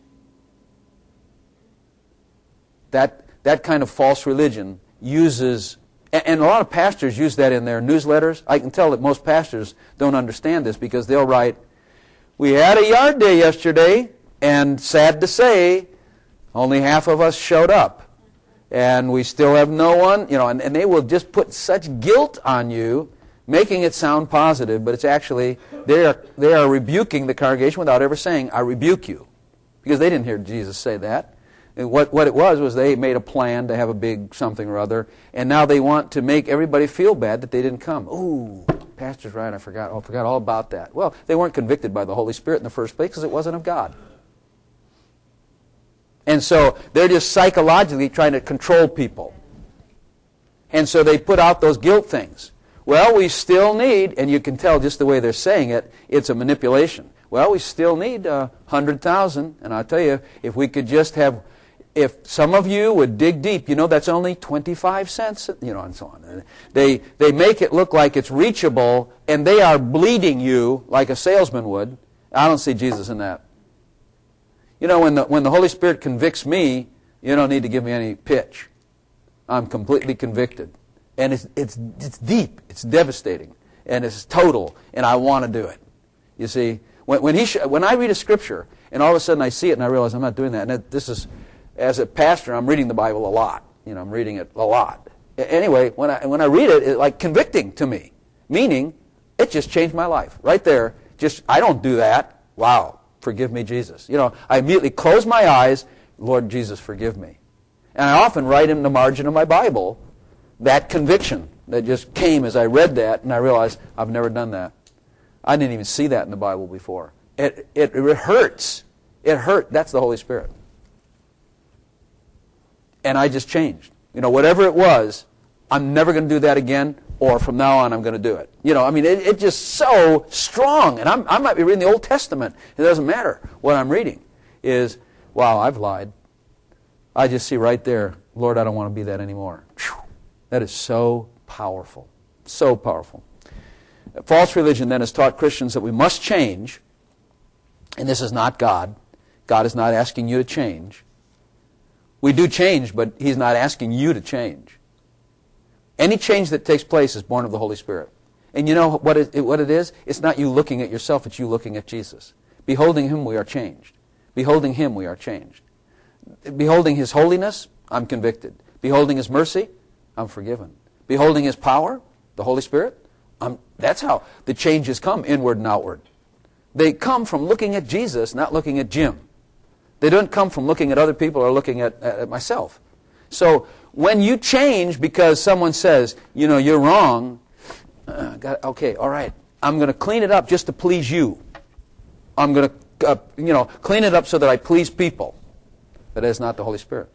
That, that kind of false religion uses, and, and a lot of pastors use that in their newsletters. I can tell that most pastors don't understand this because they'll write, we had a yard day yesterday, and sad to say, only half of us showed up. And we still have no one, you know, and, and they will just put such guilt on you, making it sound positive, but it's actually, they are, they are rebuking the congregation without ever saying, I rebuke you. Because they didn't hear Jesus say that. And what, what it was was they made a plan to have a big something or other, and now they want to make everybody feel bad that they didn't come. Ooh, Pastor's right, I forgot, oh, I forgot all about that. Well, they weren't convicted by the Holy Spirit in the first place because it wasn't of God. And so they're just psychologically trying to control people. And so they put out those guilt things. Well, we still need, and you can tell just the way they're saying it, it's a manipulation. Well, we still need a uh, hundred thousand, and I'll tell you, if we could just have, if some of you would dig deep, you know, that's only twenty-five cents, you know, and so on. They, they make it look like it's reachable, and they are bleeding you like a salesman would. I don't see Jesus in that. You know, when the, when the Holy Spirit convicts me, you don't need to give me any pitch. I'm completely convicted. And it's, it's, it's deep, it's devastating, and it's total, and I want to do it. You see, when, when, he sh- when I read a scripture, and all of a sudden I see it, and I realize I'm not doing that, and it, this is, as a pastor, I'm reading the Bible a lot. You know, I'm reading it a lot. Anyway, when I, when I read it, it's like convicting to me, meaning it just changed my life. Right there, just, I don't do that. Wow, forgive me, Jesus. You know, I immediately close my eyes, Lord Jesus, forgive me. And I often write in the margin of my Bible that conviction that just came as I read that, and I realized I've never done that. I didn't even see that in the Bible before. It, it, it hurts. It hurt. That's the Holy Spirit. And I just changed. You know, whatever it was, I'm never going to do that again, or from now on I'm going to do it. You know, I mean, it, it just so strong. And I'm, I might be reading the Old Testament. It doesn't matter. What I'm reading is, wow, I've lied. I just see right there, Lord, I don't want to be that anymore. Whew. That is so powerful. So powerful. False religion then has taught Christians that we must change. And this is not God. God is not asking you to change. We do change, but He's not asking you to change. Any change that takes place is born of the Holy Spirit. And you know what it, what it is? It's not you looking at yourself, it's you looking at Jesus. Beholding Him, we are changed. Beholding Him, we are changed. Beholding His holiness, I'm convicted. Beholding His mercy, I'm forgiven. Beholding His power, the Holy Spirit, I'm, that's how the changes come, inward and outward. They come from looking at Jesus, not looking at Jim. They don't come from looking at other people or looking at, at myself. So when you change because someone says, you know, you're wrong, uh, God, okay, all right, I'm going to clean it up just to please you. I'm going to, uh, you know, clean it up so that I please people. But that's not the Holy Spirit.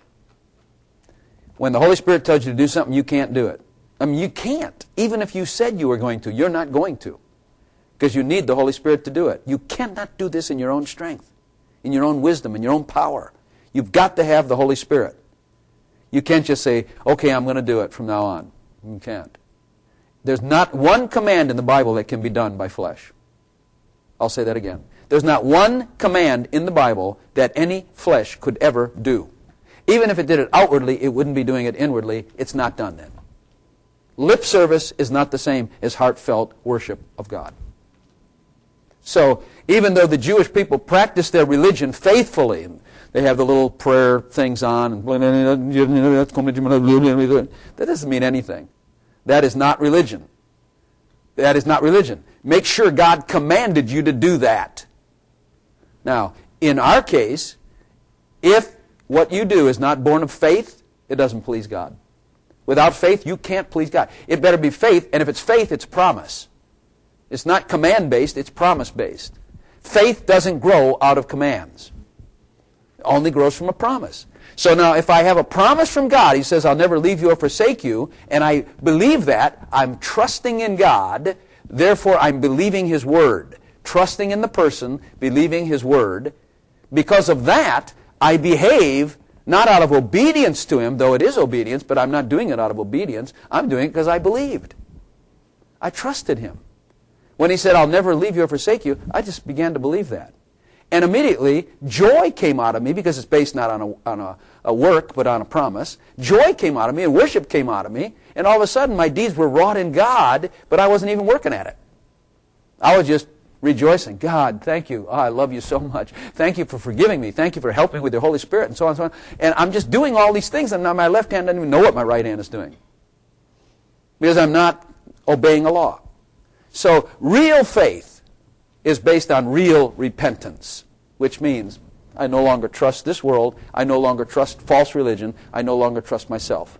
When the Holy Spirit tells you to do something, you can't do it. I mean, you can't. Even if you said you were going to, you're not going to. Because you need the Holy Spirit to do it. You cannot do this in your own strength, in your own wisdom, in your own power. You've got to have the Holy Spirit. You can't just say, okay, I'm going to do it from now on. You can't. There's not one command in the Bible that can be done by flesh. I'll say that again. There's not one command in the Bible that any flesh could ever do. Even if it did it outwardly, it wouldn't be doing it inwardly. It's not done then. Lip service is not the same as heartfelt worship of God. So even though the Jewish people practice their religion faithfully, and they have the little prayer things on, and that doesn't mean anything. That is not religion. That is not religion. Make sure God commanded you to do that. Now, in our case, if what you do is not born of faith, it doesn't please God. Without faith, you can't please God. It better be faith, and if it's faith, it's promise. It's not command-based, it's promise-based. Faith doesn't grow out of commands. It only grows from a promise. So now, if I have a promise from God, He says, I'll never leave you or forsake you, and I believe that, I'm trusting in God, therefore I'm believing His Word. Trusting in the person, believing His Word. Because of that, I behave not out of obedience to Him, though it is obedience, but I'm not doing it out of obedience. I'm doing it because I believed. I trusted Him. When He said, I'll never leave you or forsake you, I just began to believe that. And immediately, joy came out of me, because it's based not on a, on a, a work, but on a promise. Joy came out of me, and worship came out of me, and all of a sudden my deeds were wrought in God, but I wasn't even working at it. I was just rejoicing. God, thank you. Oh, I love you so much. Thank you for forgiving me. Thank you for helping me with your Holy Spirit, and so on and so on. And I'm just doing all these things, and now my left hand doesn't even know what my right hand is doing. Because I'm not obeying a law. So real faith is based on real repentance, which means I no longer trust this world, I no longer trust false religion, I no longer trust myself.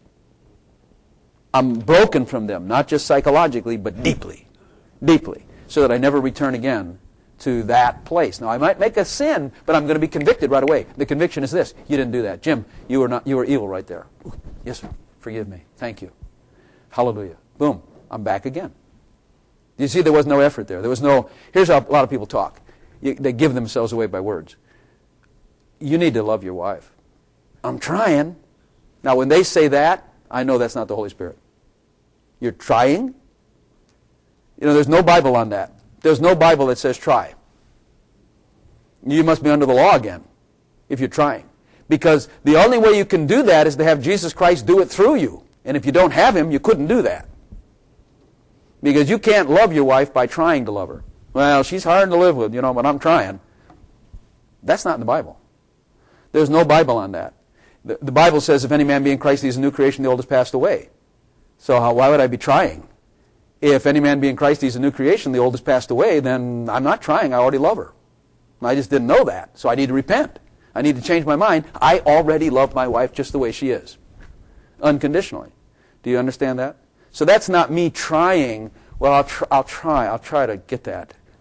I'm broken from them, not just psychologically, but deeply, deeply, so that I never return again to that place. Now, I might make a sin, but I'm going to be convicted right away. The conviction is this: you didn't do that. Jim, you were not. You were evil right there. Yes, sir. Forgive me. Thank you. Hallelujah. Boom. I'm back again. You see, there was no effort there. There was no, here's how a lot of people talk. You, they give themselves away by words. You need to love your wife. I'm trying. Now, when they say that, I know that's not the Holy Spirit. You're trying? You know, there's no Bible on that. There's no Bible that says try. You must be under the law again if you're trying. Because the only way you can do that is to have Jesus Christ do it through you. And if you don't have Him, you couldn't do that. Because you can't love your wife by trying to love her. Well, she's hard to live with, you know, but I'm trying. That's not in the Bible. There's no Bible on that. The, the Bible says, if any man be in Christ, he is a new creation, the old has passed away. So how, why would I be trying? If any man be in Christ, he's a new creation, the old has passed away, then I'm not trying, I already love her. I just didn't know that, so I need to repent. I need to change my mind. I already love my wife just the way she is, unconditionally. Do you understand that? So that's not me trying, well, I'll, tr- I'll try, I'll try to get that.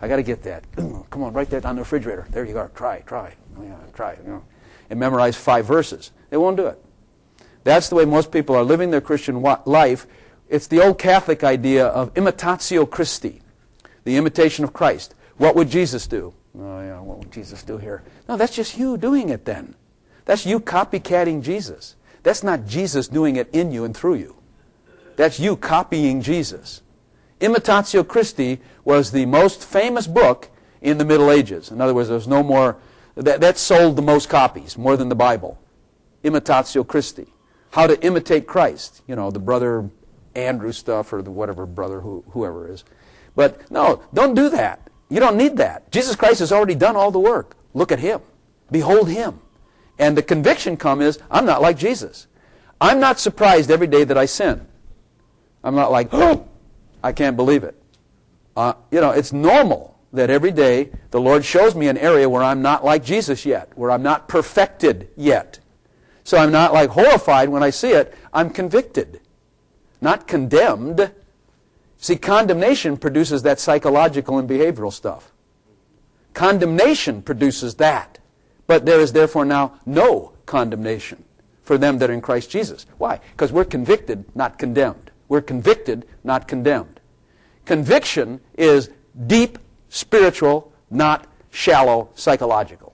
I got to get that. Come on, write that on the refrigerator. There you are. Try, try. Oh, yeah, try. You know. And memorize five verses. They won't do it. That's the way most people are living their Christian life. It's the old Catholic idea of imitatio Christi, the imitation of Christ. What would Jesus do? Oh, yeah, what would Jesus do here? No, that's just you doing it then. That's you copycatting Jesus. That's not Jesus doing it in you and through you. That's you copying Jesus. Imitatio Christi was the most famous book in the Middle Ages. In other words, there was no more, that, that sold the most copies, more than the Bible. Imitatio Christi. How to imitate Christ. You know, the Brother Andrew stuff or the whatever brother, who, whoever is. But no, don't do that. You don't need that. Jesus Christ has already done all the work. Look at Him. Behold Him. And the conviction come is, I'm not like Jesus. I'm not surprised every day that I sin. I'm not like, oh, I can't believe it. Uh, you know, it's normal that every day the Lord shows me an area where I'm not like Jesus yet, where I'm not perfected yet. So I'm not like horrified when I see it. I'm convicted, not condemned. See, condemnation produces that psychological and behavioral stuff. Condemnation produces that. But there is therefore now no condemnation for them that are in Christ Jesus. Why? Because we're convicted, not condemned. We're convicted, not condemned. Conviction is deep spiritual, not shallow psychological.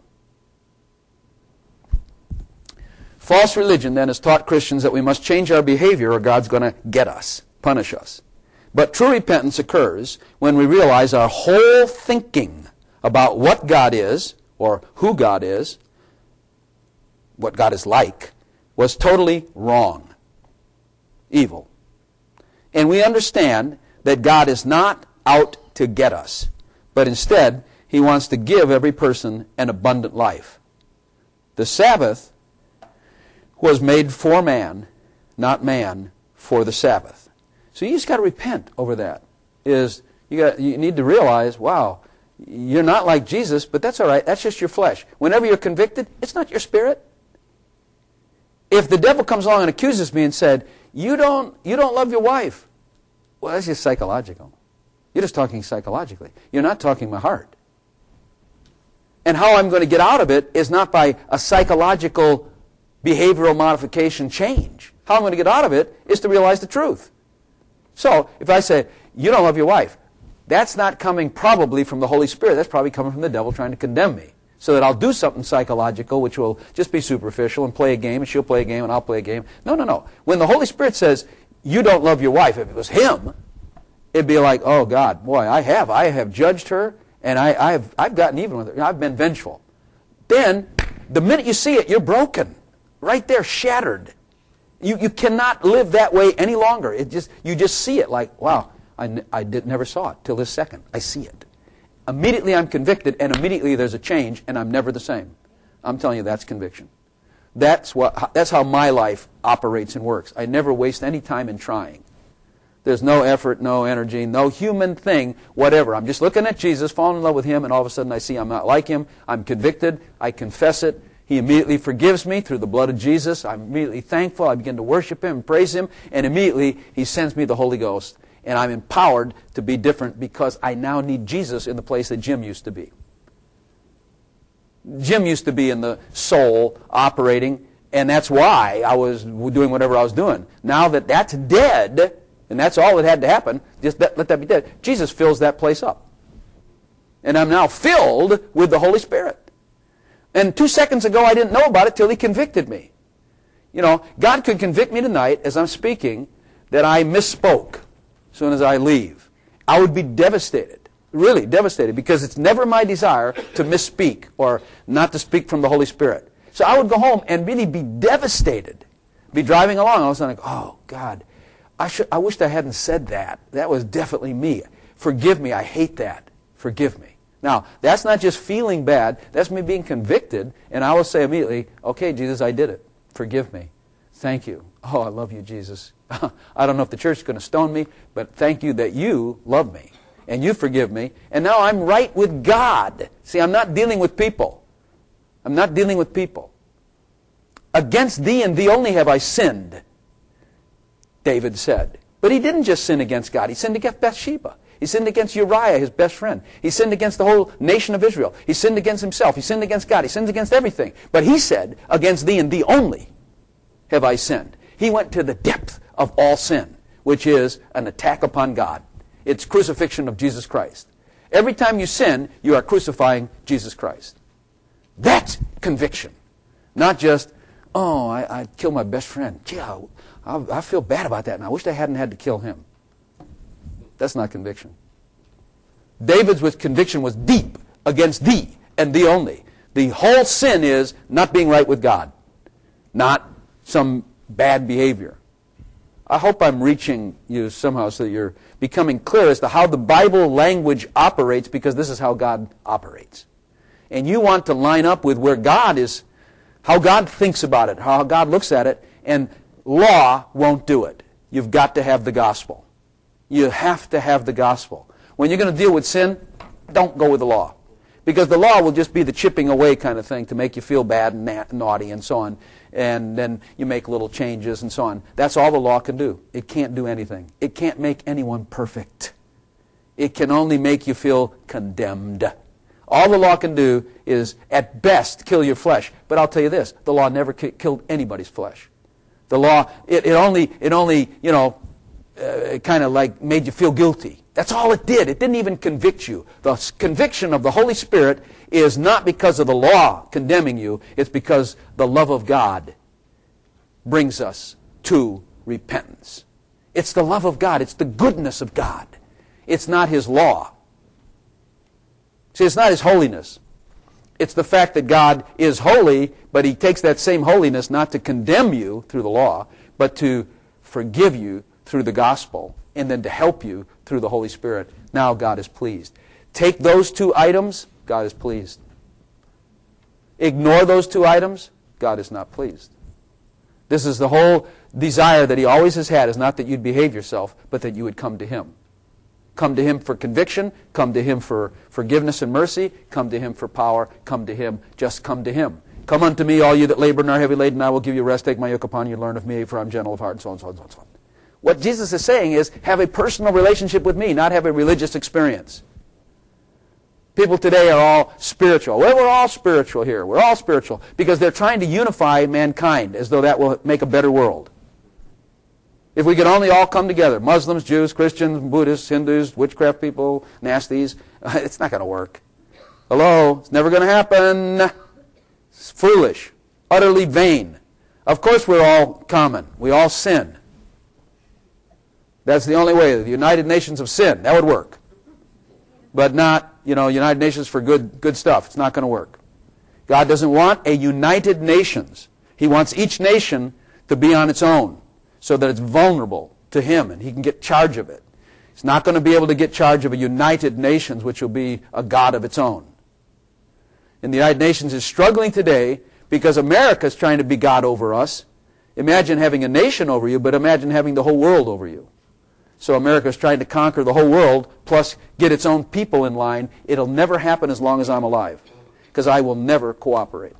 False religion then has taught Christians that we must change our behavior or God's going to get us, punish us. But true repentance occurs when we realize our whole thinking about what God is, or who God is, what God is like, was totally wrong, evil. And we understand that God is not out to get us, but instead He wants to give every person an abundant life. The Sabbath was made for man, not man for the Sabbath. So you just got to repent over that. Is you got you need to realize, wow, you're not like Jesus, but that's all right. That's just your flesh. Whenever you're convicted, it's not your spirit. If the devil comes along and accuses me and said, "You don't you don't love your wife," well, that's just psychological. You're just talking psychologically. You're not talking my heart. And how I'm going to get out of it is not by a psychological behavioral modification change. How I'm going to get out of it is to realize the truth. So, if I say, you don't love your wife, that's not coming probably from the Holy Spirit. That's probably coming from the devil trying to condemn me. So that I'll do something psychological, which will just be superficial, and play a game, and she'll play a game, and I'll play a game. No, no, no. When the Holy Spirit says, you don't love your wife, if it was Him, it'd be like, oh, God, boy, I have. I have judged her, and I, I've, I've gotten even with her. I've been vengeful. Then, the minute you see it, you're broken. Right there, shattered. You you cannot live that way any longer. It just you just see it like, wow, I, I did, never saw it till this second. I see it. Immediately I'm convicted, and immediately there's a change, and I'm never the same. I'm telling you, that's conviction. That's what. That's how my life operates and works. I never waste any time in trying. There's no effort, no energy, no human thing, whatever. I'm just looking at Jesus, falling in love with Him, and all of a sudden I see I'm not like Him. I'm convicted. I confess it. He immediately forgives me through the blood of Jesus. I'm immediately thankful. I begin to worship Him and praise Him. And immediately He sends me the Holy Ghost. And I'm empowered to be different because I now need Jesus in the place that Jim used to be. Jim used to be in the soul operating, and that's why I was doing whatever I was doing. Now that that's dead, and that's all that had to happen, just let that be dead, Jesus fills that place up. And I'm now filled with the Holy Spirit. And two seconds ago, I didn't know about it till He convicted me. You know, God could convict me tonight as I'm speaking that I misspoke as soon as I leave. I would be devastated, really devastated, because it's never my desire to misspeak or not to speak from the Holy Spirit. So I would go home and really be devastated, be driving along. I was like, oh, God, I, should, I wished I hadn't said that. That was definitely me. Forgive me. I hate that. Forgive me. Now, that's not just feeling bad. That's me being convicted. And I will say immediately, okay, Jesus, I did it. Forgive me. Thank you. Oh, I love you, Jesus. I don't know if the church is going to stone me, but thank you that you love me. And you forgive me. And now I'm right with God. See, I'm not dealing with people. I'm not dealing with people. Against thee and thee only have I sinned, David said. But he didn't just sin against God. He sinned against Bathsheba. He sinned against Uriah, his best friend. He sinned against the whole nation of Israel. He sinned against himself. He sinned against God. He sinned against everything. But he said, against thee and thee only have I sinned. He went to the depth of all sin, which is an attack upon God. It's crucifixion of Jesus Christ. Every time you sin, you are crucifying Jesus Christ. That's conviction. Not just, oh, I, I killed my best friend. Gee, I, I feel bad about that, and I wish I hadn't had to kill him. That's not conviction. David's with conviction was deep against thee and thee only. The whole sin is not being right with God, not some bad behavior. I hope I'm reaching you somehow so that you're becoming clear as to how the Bible language operates, because this is how God operates. And you want to line up with where God is, how God thinks about it, how God looks at it, and law won't do it. You've got to have the gospel. You have to have the gospel. When you're going to deal with sin, don't go with the law. Because the law will just be the chipping away kind of thing to make you feel bad and na- naughty and so on. And then you make little changes and so on. That's all the law can do. It can't do anything. It can't make anyone perfect. It can only make you feel condemned. All the law can do is, at best, kill your flesh. But I'll tell you this, the law never ki- killed anybody's flesh. The law, it, it only, it only, you know, uh, kind of like made you feel guilty. That's all it did. It didn't even convict you. The conviction of the Holy Spirit is not because of the law condemning you. It's because the love of God brings us to repentance. It's the love of God. It's the goodness of God. It's not His law. See, it's not His holiness. It's the fact that God is holy, but He takes that same holiness not to condemn you through the law, but to forgive you through the gospel, and then to help you through the Holy Spirit. Now God is pleased. Take those two items, God is pleased. Ignore those two items, God is not pleased. This is the whole desire that He always has had, is not that you'd behave yourself, but that you would come to Him. Come to Him for conviction, come to Him for forgiveness and mercy, come to Him for power, come to Him, just come to Him. Come unto me, all you that labor and are heavy laden, I will give you rest. Take my yoke upon you and learn of me, for I am gentle of heart, and so on, so on, so on, so on. What Jesus is saying is, have a personal relationship with me, not have a religious experience. People today are all spiritual. Well, we're all spiritual here. We're all spiritual because they're trying to unify mankind as though that will make a better world. If we could only all come together, Muslims, Jews, Christians, Buddhists, Hindus, witchcraft people, nasties, it's not going to work. Hello? It's never going to happen. It's foolish. Utterly vain. Of course we're all common. We all sin. That's the only way. The United Nations of sin. That would work. But not, you know, United Nations for good, good stuff. It's not going to work. God doesn't want a united nations. He wants each nation to be on its own so that it's vulnerable to Him and He can get charge of it. He's not going to be able to get charge of a united nations which will be a God of its own. And the United Nations is struggling today because America is trying to be God over us. Imagine having a nation over you, but imagine having the whole world over you. So America is trying to conquer the whole world, plus get its own people in line. It'll never happen as long as I'm alive, because I will never cooperate.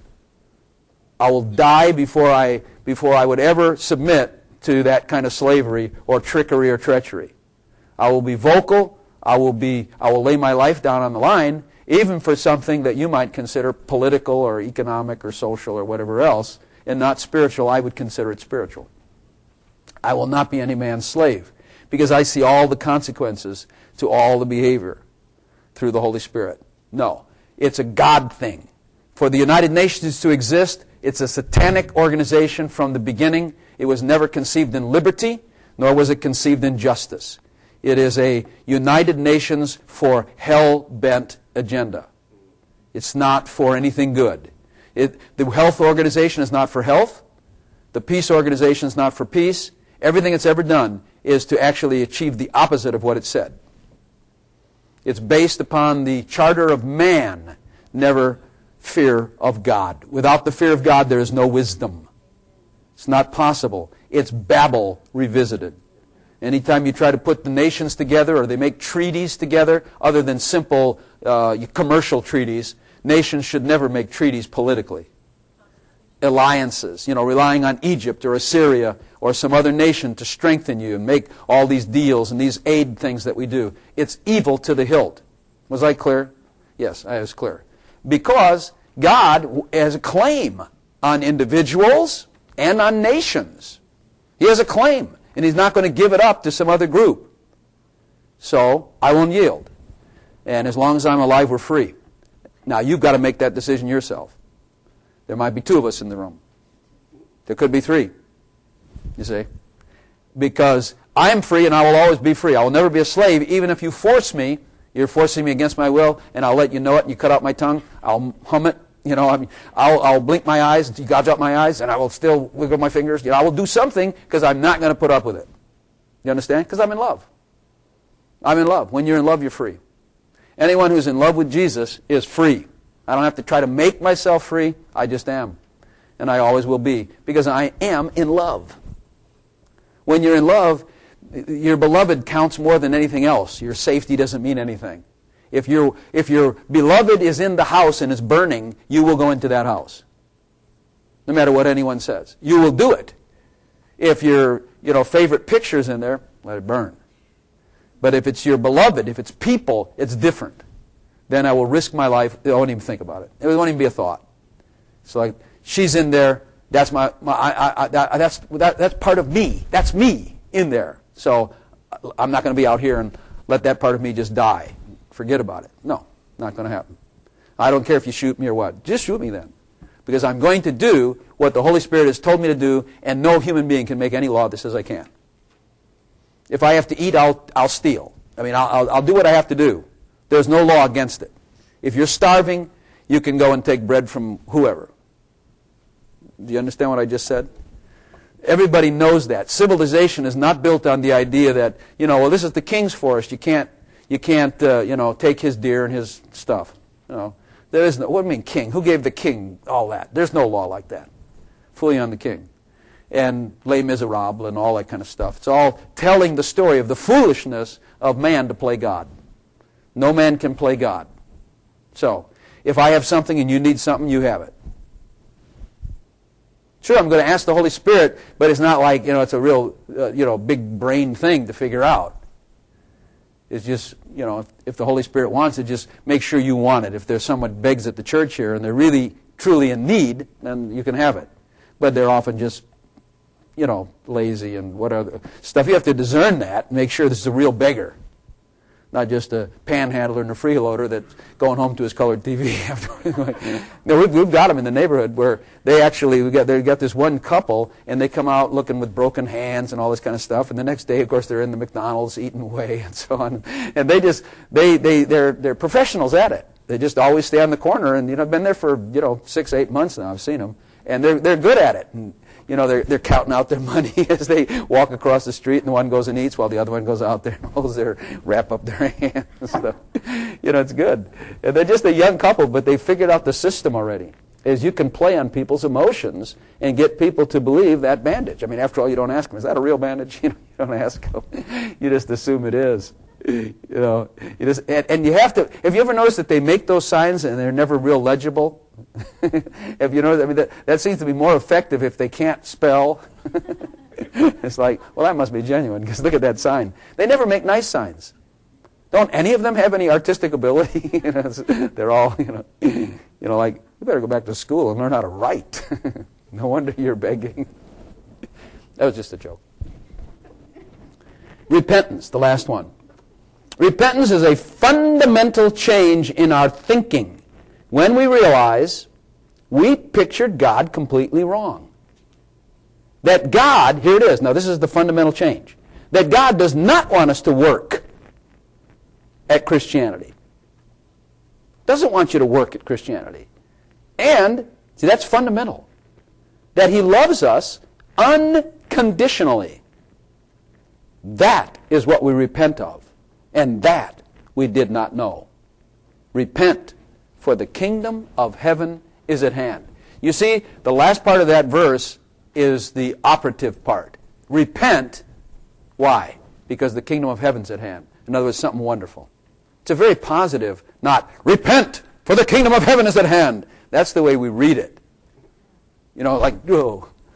I will die before I, before I would ever submit to that kind of slavery or trickery or treachery. I will be vocal. I will be, I will lay my life down on the line, even for something that you might consider political or economic or social or whatever else, and not spiritual. I would consider it spiritual. I will not be any man's slave, because I see all the consequences to all the behavior through the Holy Spirit. No, it's a God thing. For the United Nations to exist, it's a satanic organization from the beginning. It was never conceived in liberty, nor was it conceived in justice. It is a United Nations for hell-bent agenda. It's not for anything good. It, the health organization is not for health. The peace organization is not for peace. Everything it's ever done is to actually achieve the opposite of what it said. It's based upon the charter of man, never fear of God. Without the fear of God, there is no wisdom. It's not possible. It's Babel revisited. Anytime you try to put the nations together or they make treaties together, other than simple uh, commercial treaties, nations should never make treaties politically. Alliances, you know, relying on Egypt or Assyria or some other nation to strengthen you and make all these deals and these aid things that we do. It's evil to the hilt. Was I clear? Yes, I was clear. Because God has a claim on individuals and on nations. He has a claim, and He's not going to give it up to some other group. So I won't yield. And as long as I'm alive, we're free. Now, you've got to make that decision yourself. There might be two of us in the room. There could be three, you see. Because I am free and I will always be free. I will never be a slave. Even if you force me, you're forcing me against my will, and I'll let you know it, and you cut out my tongue, I'll hum it, you know, I mean, I'll, I'll blink my eyes until you gouge out my eyes, and I will still wiggle my fingers. You know, I will do something because I'm not going to put up with it. You understand? Because I'm in love. I'm in love. When you're in love, you're free. Anyone who's in love with Jesus is free. I don't have to try to make myself free. I just am. And I always will be, because I am in love. When you're in love, your beloved counts more than anything else. Your safety doesn't mean anything. If, you're, if your beloved is in the house and is burning, you will go into that house. No matter what anyone says. You will do it. If your you know, favorite picture's in there, let it burn. But if it's your beloved, if it's people, it's different. Then I will risk my life. I won't even think about it. It won't even be a thought. It's like, she's in there. That's my, my I, I, that, that's that, that's part of me. That's me in there. So I'm not going to be out here and let that part of me just die. Forget about it. No, not going to happen. I don't care if you shoot me or what. Just shoot me then. Because I'm going to do what the Holy Spirit has told me to do, and no human being can make any law that says I can't. If I have to eat, I'll, I'll steal. I mean, I'll, I'll do what I have to do. There's no law against it. If you're starving, you can go and take bread from whoever. Do you understand what I just said? Everybody knows that. Civilization is not built on the idea that, you know, well, this is the king's forest. You can't, you can't, uh, you know, take his deer and his stuff. You know, there is no. What do you mean, king? Who gave the king all that? There's no law like that. Fully on the king, and Les Miserables and all that kind of stuff. It's all telling the story of the foolishness of man to play God. No man can play God. So, if I have something and you need something, you have it. Sure, I'm going to ask the Holy Spirit, but it's not like, you know, it's a real, uh, you know, big brain thing to figure out. It's just, you know, if, if the Holy Spirit wants it, just make sure you want it. If there's someone begs at the church here and they're really, truly in need, then you can have it. But they're often just, you know, lazy and what other stuff. You have to discern that and make sure this is a real beggar. Not just a panhandler and a freeloader that's going home to his colored T V. No, we've, we've got them in the neighborhood where they actually, we got they got this one couple, and they come out looking with broken hands and all this kind of stuff. And the next day, of course, they're in the McDonald's eating away and so on. And they just, they, they, they're, they're professionals at it. They just always stay on the corner. And, you know, I've been there for, you know, six, eight months now. I've seen them. And they're, they're good at it. And, you know, they're, they're counting out their money as they walk across the street, and the one goes and eats while the other one goes out there and holds their, wrap up their hands and stuff. You know, it's good. And they're just a young couple, but they figured out the system already. Is you can play on people's emotions and get people to believe that bandage. I mean, after all, you don't ask them, is that a real bandage? You know, you don't ask them. You just assume it is. You know, you just, and, and you have to, have you ever noticed that they make those signs and they're never real legible? Have you noticed? I mean, that, that seems to be more effective if they can't spell. It's like, well, that must be genuine, because look at that sign. They never make nice signs. Don't any of them have any artistic ability? You know, they're all, you know, you know, like, you better go back to school and learn how to write. No wonder you're begging. That was just a joke. Repentance, the last one. Repentance is a fundamental change in our thinking when we realize we pictured God completely wrong. That God, here it is, now this is the fundamental change, that God does not want us to work at Christianity. Doesn't want you to work at Christianity. And, see, that's fundamental. That He loves us unconditionally. That is what we repent of. And that we did not know. Repent, for the kingdom of heaven is at hand. You see, the last part of that verse is the operative part. Repent. Why? Because the kingdom of heaven's at hand. In other words, something wonderful. It's a very positive, not repent, for the kingdom of heaven is at hand. That's the way we read it. You know, like, oh,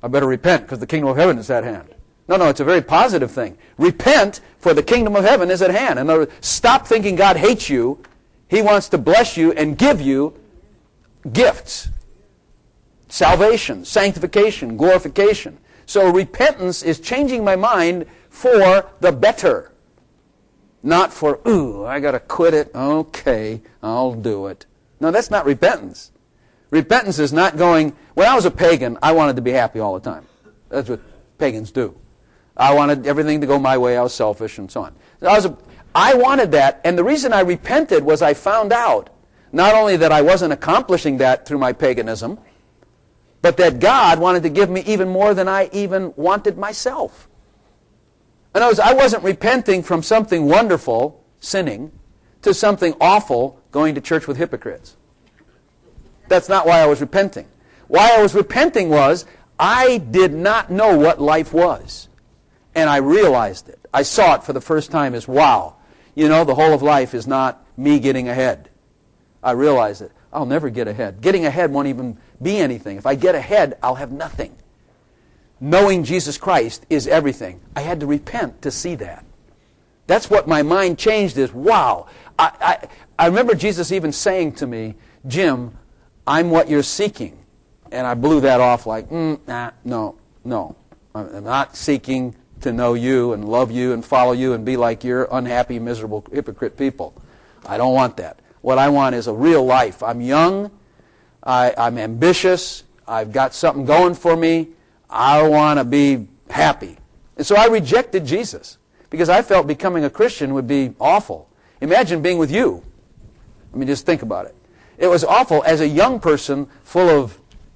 I better repent because the kingdom of heaven is at hand. No, no, it's a very positive thing. Repent, for the kingdom of heaven is at hand. In other words, stop thinking God hates you. He wants to bless you and give you gifts. Salvation, sanctification, glorification. So repentance is changing my mind for the better. Not for, ooh, I got to quit it. Okay, I'll do it. No, that's not repentance. Repentance is not going, when I was a pagan, I wanted to be happy all the time. That's what pagans do. I wanted everything to go my way. I was selfish and so on. I, was a, I wanted that, and the reason I repented was I found out not only that I wasn't accomplishing that through my paganism, but that God wanted to give me even more than I even wanted myself. In other words, I wasn't repenting from something wonderful, sinning, to something awful, going to church with hypocrites. That's not why I was repenting. Why I was repenting was I did not know what life was. And I realized it. I saw it for the first time as, wow, you know, the whole of life is not me getting ahead. I realized it. I'll never get ahead. Getting ahead won't even be anything. If I get ahead, I'll have nothing. Knowing Jesus Christ is everything. I had to repent to see that. That's what my mind changed is, wow. I, I, I remember Jesus even saying to me, Jim, I'm what you're seeking. And I blew that off like, mm, nah, no, no. I'm not seeking to know you and love you and follow you and be like your unhappy, miserable, hypocrite people. I don't want that. What I want is a real life. I'm young. I, I'm ambitious. I've got something going for me. I want to be happy. And so I rejected Jesus because I felt becoming a Christian would be awful. Imagine being with you. I mean, just think about it. It was awful as a young person full of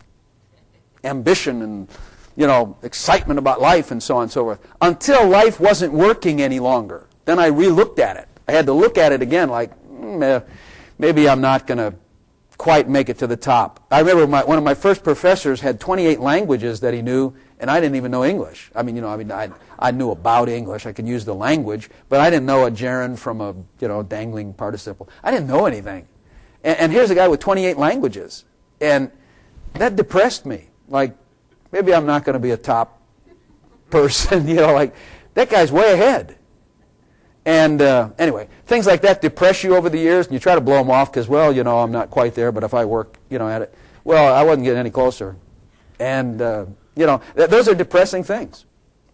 ambition and, you know, excitement about life and so on and so forth, until life wasn't working any longer. Then I re-looked at it. I had to look at it again like, mm, maybe I'm not going to quite make it to the top. I remember my, one of my first professors had twenty-eight languages that he knew, and I didn't even know English. I mean, you know, I mean, I, I knew about English. I could use the language, but I didn't know a gerund from a, you know, dangling participle. I didn't know anything. And, and here's a guy with twenty-eight languages. And that depressed me. Like, maybe I'm not going to be a top person, you know, like, that guy's way ahead. And uh, anyway, things like that depress you over the years, and you try to blow them off because, well, you know, I'm not quite there, but if I work, you know, at it, well, I wasn't getting any closer. And, uh, you know, th- those are depressing things.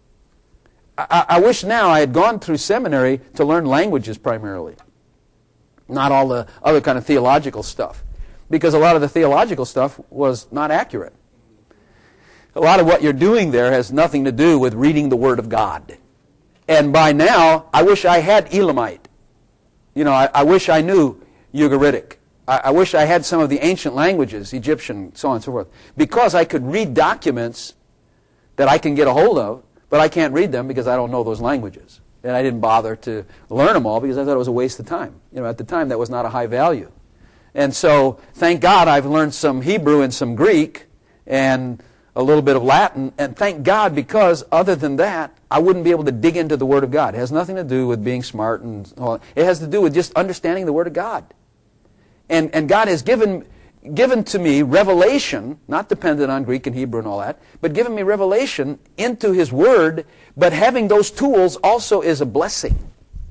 I-, I wish now I had gone through seminary to learn languages primarily, not all the other kind of theological stuff, because a lot of the theological stuff was not accurate. A lot of what you're doing there has nothing to do with reading the Word of God. And by now, I wish I had Elamite. You know, I, I wish I knew Ugaritic. I, I wish I had some of the ancient languages, Egyptian, so on and so forth, because I could read documents that I can get a hold of, but I can't read them because I don't know those languages. And I didn't bother to learn them all because I thought it was a waste of time. You know, at the time, that was not a high value. And so, thank God I've learned some Hebrew and some Greek and a little bit of Latin, and thank God, because other than that, I wouldn't be able to dig into the Word of God. It has nothing to do with being smart, and all. It has to do with just understanding the Word of God. And and God has given given to me revelation, not dependent on Greek and Hebrew and all that, but given me revelation into His Word, but having those tools also is a blessing.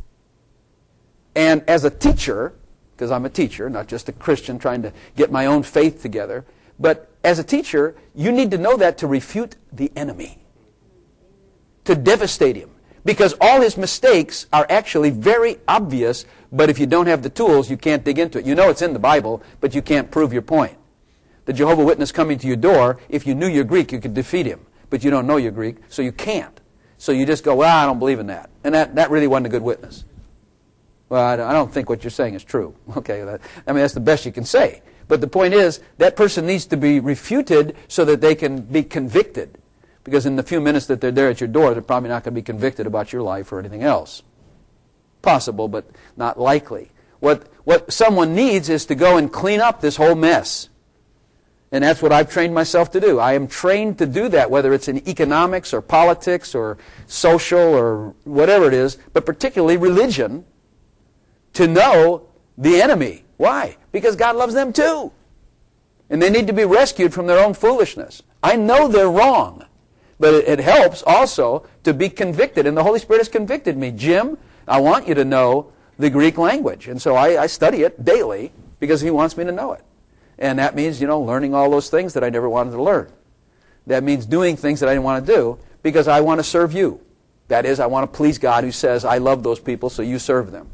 And as a teacher, because I'm a teacher, not just a Christian trying to get my own faith together, but as a teacher, you need to know that to refute the enemy, to devastate him. Because all his mistakes are actually very obvious, but if you don't have the tools, you can't dig into it. You know it's in the Bible, but you can't prove your point. The Jehovah's Witness coming to your door, if you knew your Greek, you could defeat him. But you don't know your Greek, so you can't. So you just go, well, I don't believe in that. And that, that really wasn't a good witness. Well, I don't think what you're saying is true. Okay, that, I mean, that's the best you can say. But the point is, that person needs to be refuted so that they can be convicted. Because in the few minutes that they're there at your door, they're probably not going to be convicted about your life or anything else. Possible, but not likely. What, what someone needs is to go and clean up this whole mess. And that's what I've trained myself to do. I am trained to do that, whether it's in economics or politics or social or whatever it is, but particularly religion, to know the enemy. Why? Because God loves them too. And they need to be rescued from their own foolishness. I know they're wrong. But it, it helps also to be convicted, and the Holy Spirit has convicted me. Jim, I want you to know the Greek language. And so I, I study it daily because he wants me to know it. And that means, you know, learning all those things that I never wanted to learn. That means doing things that I didn't want to do because I want to serve you. That is, I want to please God who says, I love those people, so you serve them.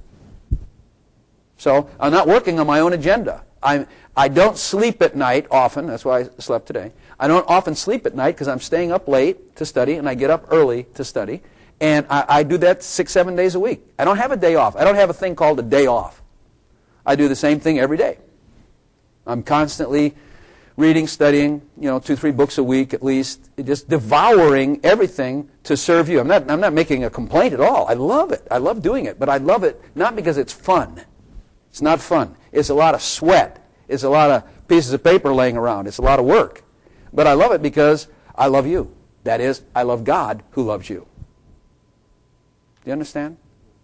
So I'm not working on my own agenda. I'm, I don't sleep at night often. That's why I slept today. I don't often sleep at night because I'm staying up late to study, and I get up early to study. And I, I do that six, seven days a week. I don't have a day off. I don't have a thing called a day off. I do the same thing every day. I'm constantly reading, studying, you know, two, three books a week at least, just devouring everything to serve you. I'm not, I'm not making a complaint at all. I love it. I love doing it. But I love it not because it's fun. It's not fun. It's a lot of sweat. It's a lot of pieces of paper laying around. It's a lot of work. But I love it because I love you. That is, I love God who loves you. Do you understand?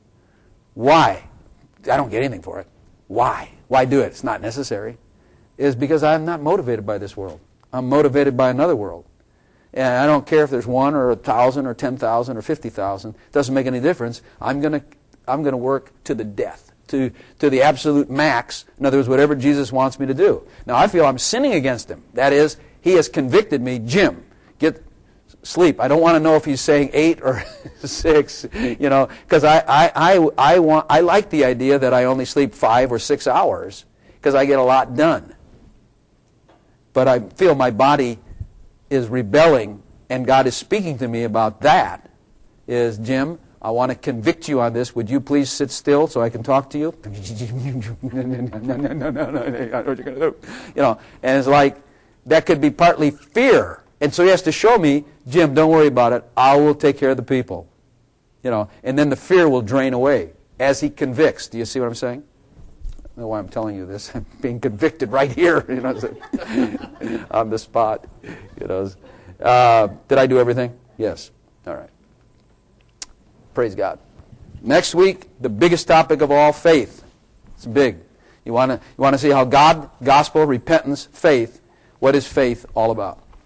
Why? I don't get anything for it. Why? Why do it? It's not necessary. Is because I'm not motivated by this world. I'm motivated by another world. And I don't care if there's one or a thousand or ten thousand or fifty thousand. It doesn't make any difference. I'm going to I'm going to work to the death, to, to the absolute max. In other words, whatever Jesus wants me to do. Now, I feel I'm sinning against him. That is, he has convicted me. Jim, get sleep. I don't want to know if he's saying eight or six, you know, because I, I, I, I, want, I like the idea that I only sleep five or six hours because I get a lot done. But I feel my body is rebelling, and God is speaking to me about that. Is, Jim, I want to convict you on this. Would you please sit still so I can talk to you? no, no, no, no, no, I know what you're going to do. You know, and it's like, that could be partly fear. And so he has to show me, Jim, don't worry about it. I will take care of the people. You know, and then the fear will drain away as he convicts. Do you see what I'm saying? I don't know why I'm telling you this. I'm being convicted right here, you know, on the spot. You know, uh, did I do everything? Yes. All right. Praise God. Next week, the biggest topic of all, faith. It's big. You want to you want to see how God, gospel, repentance, faith. What is faith all about?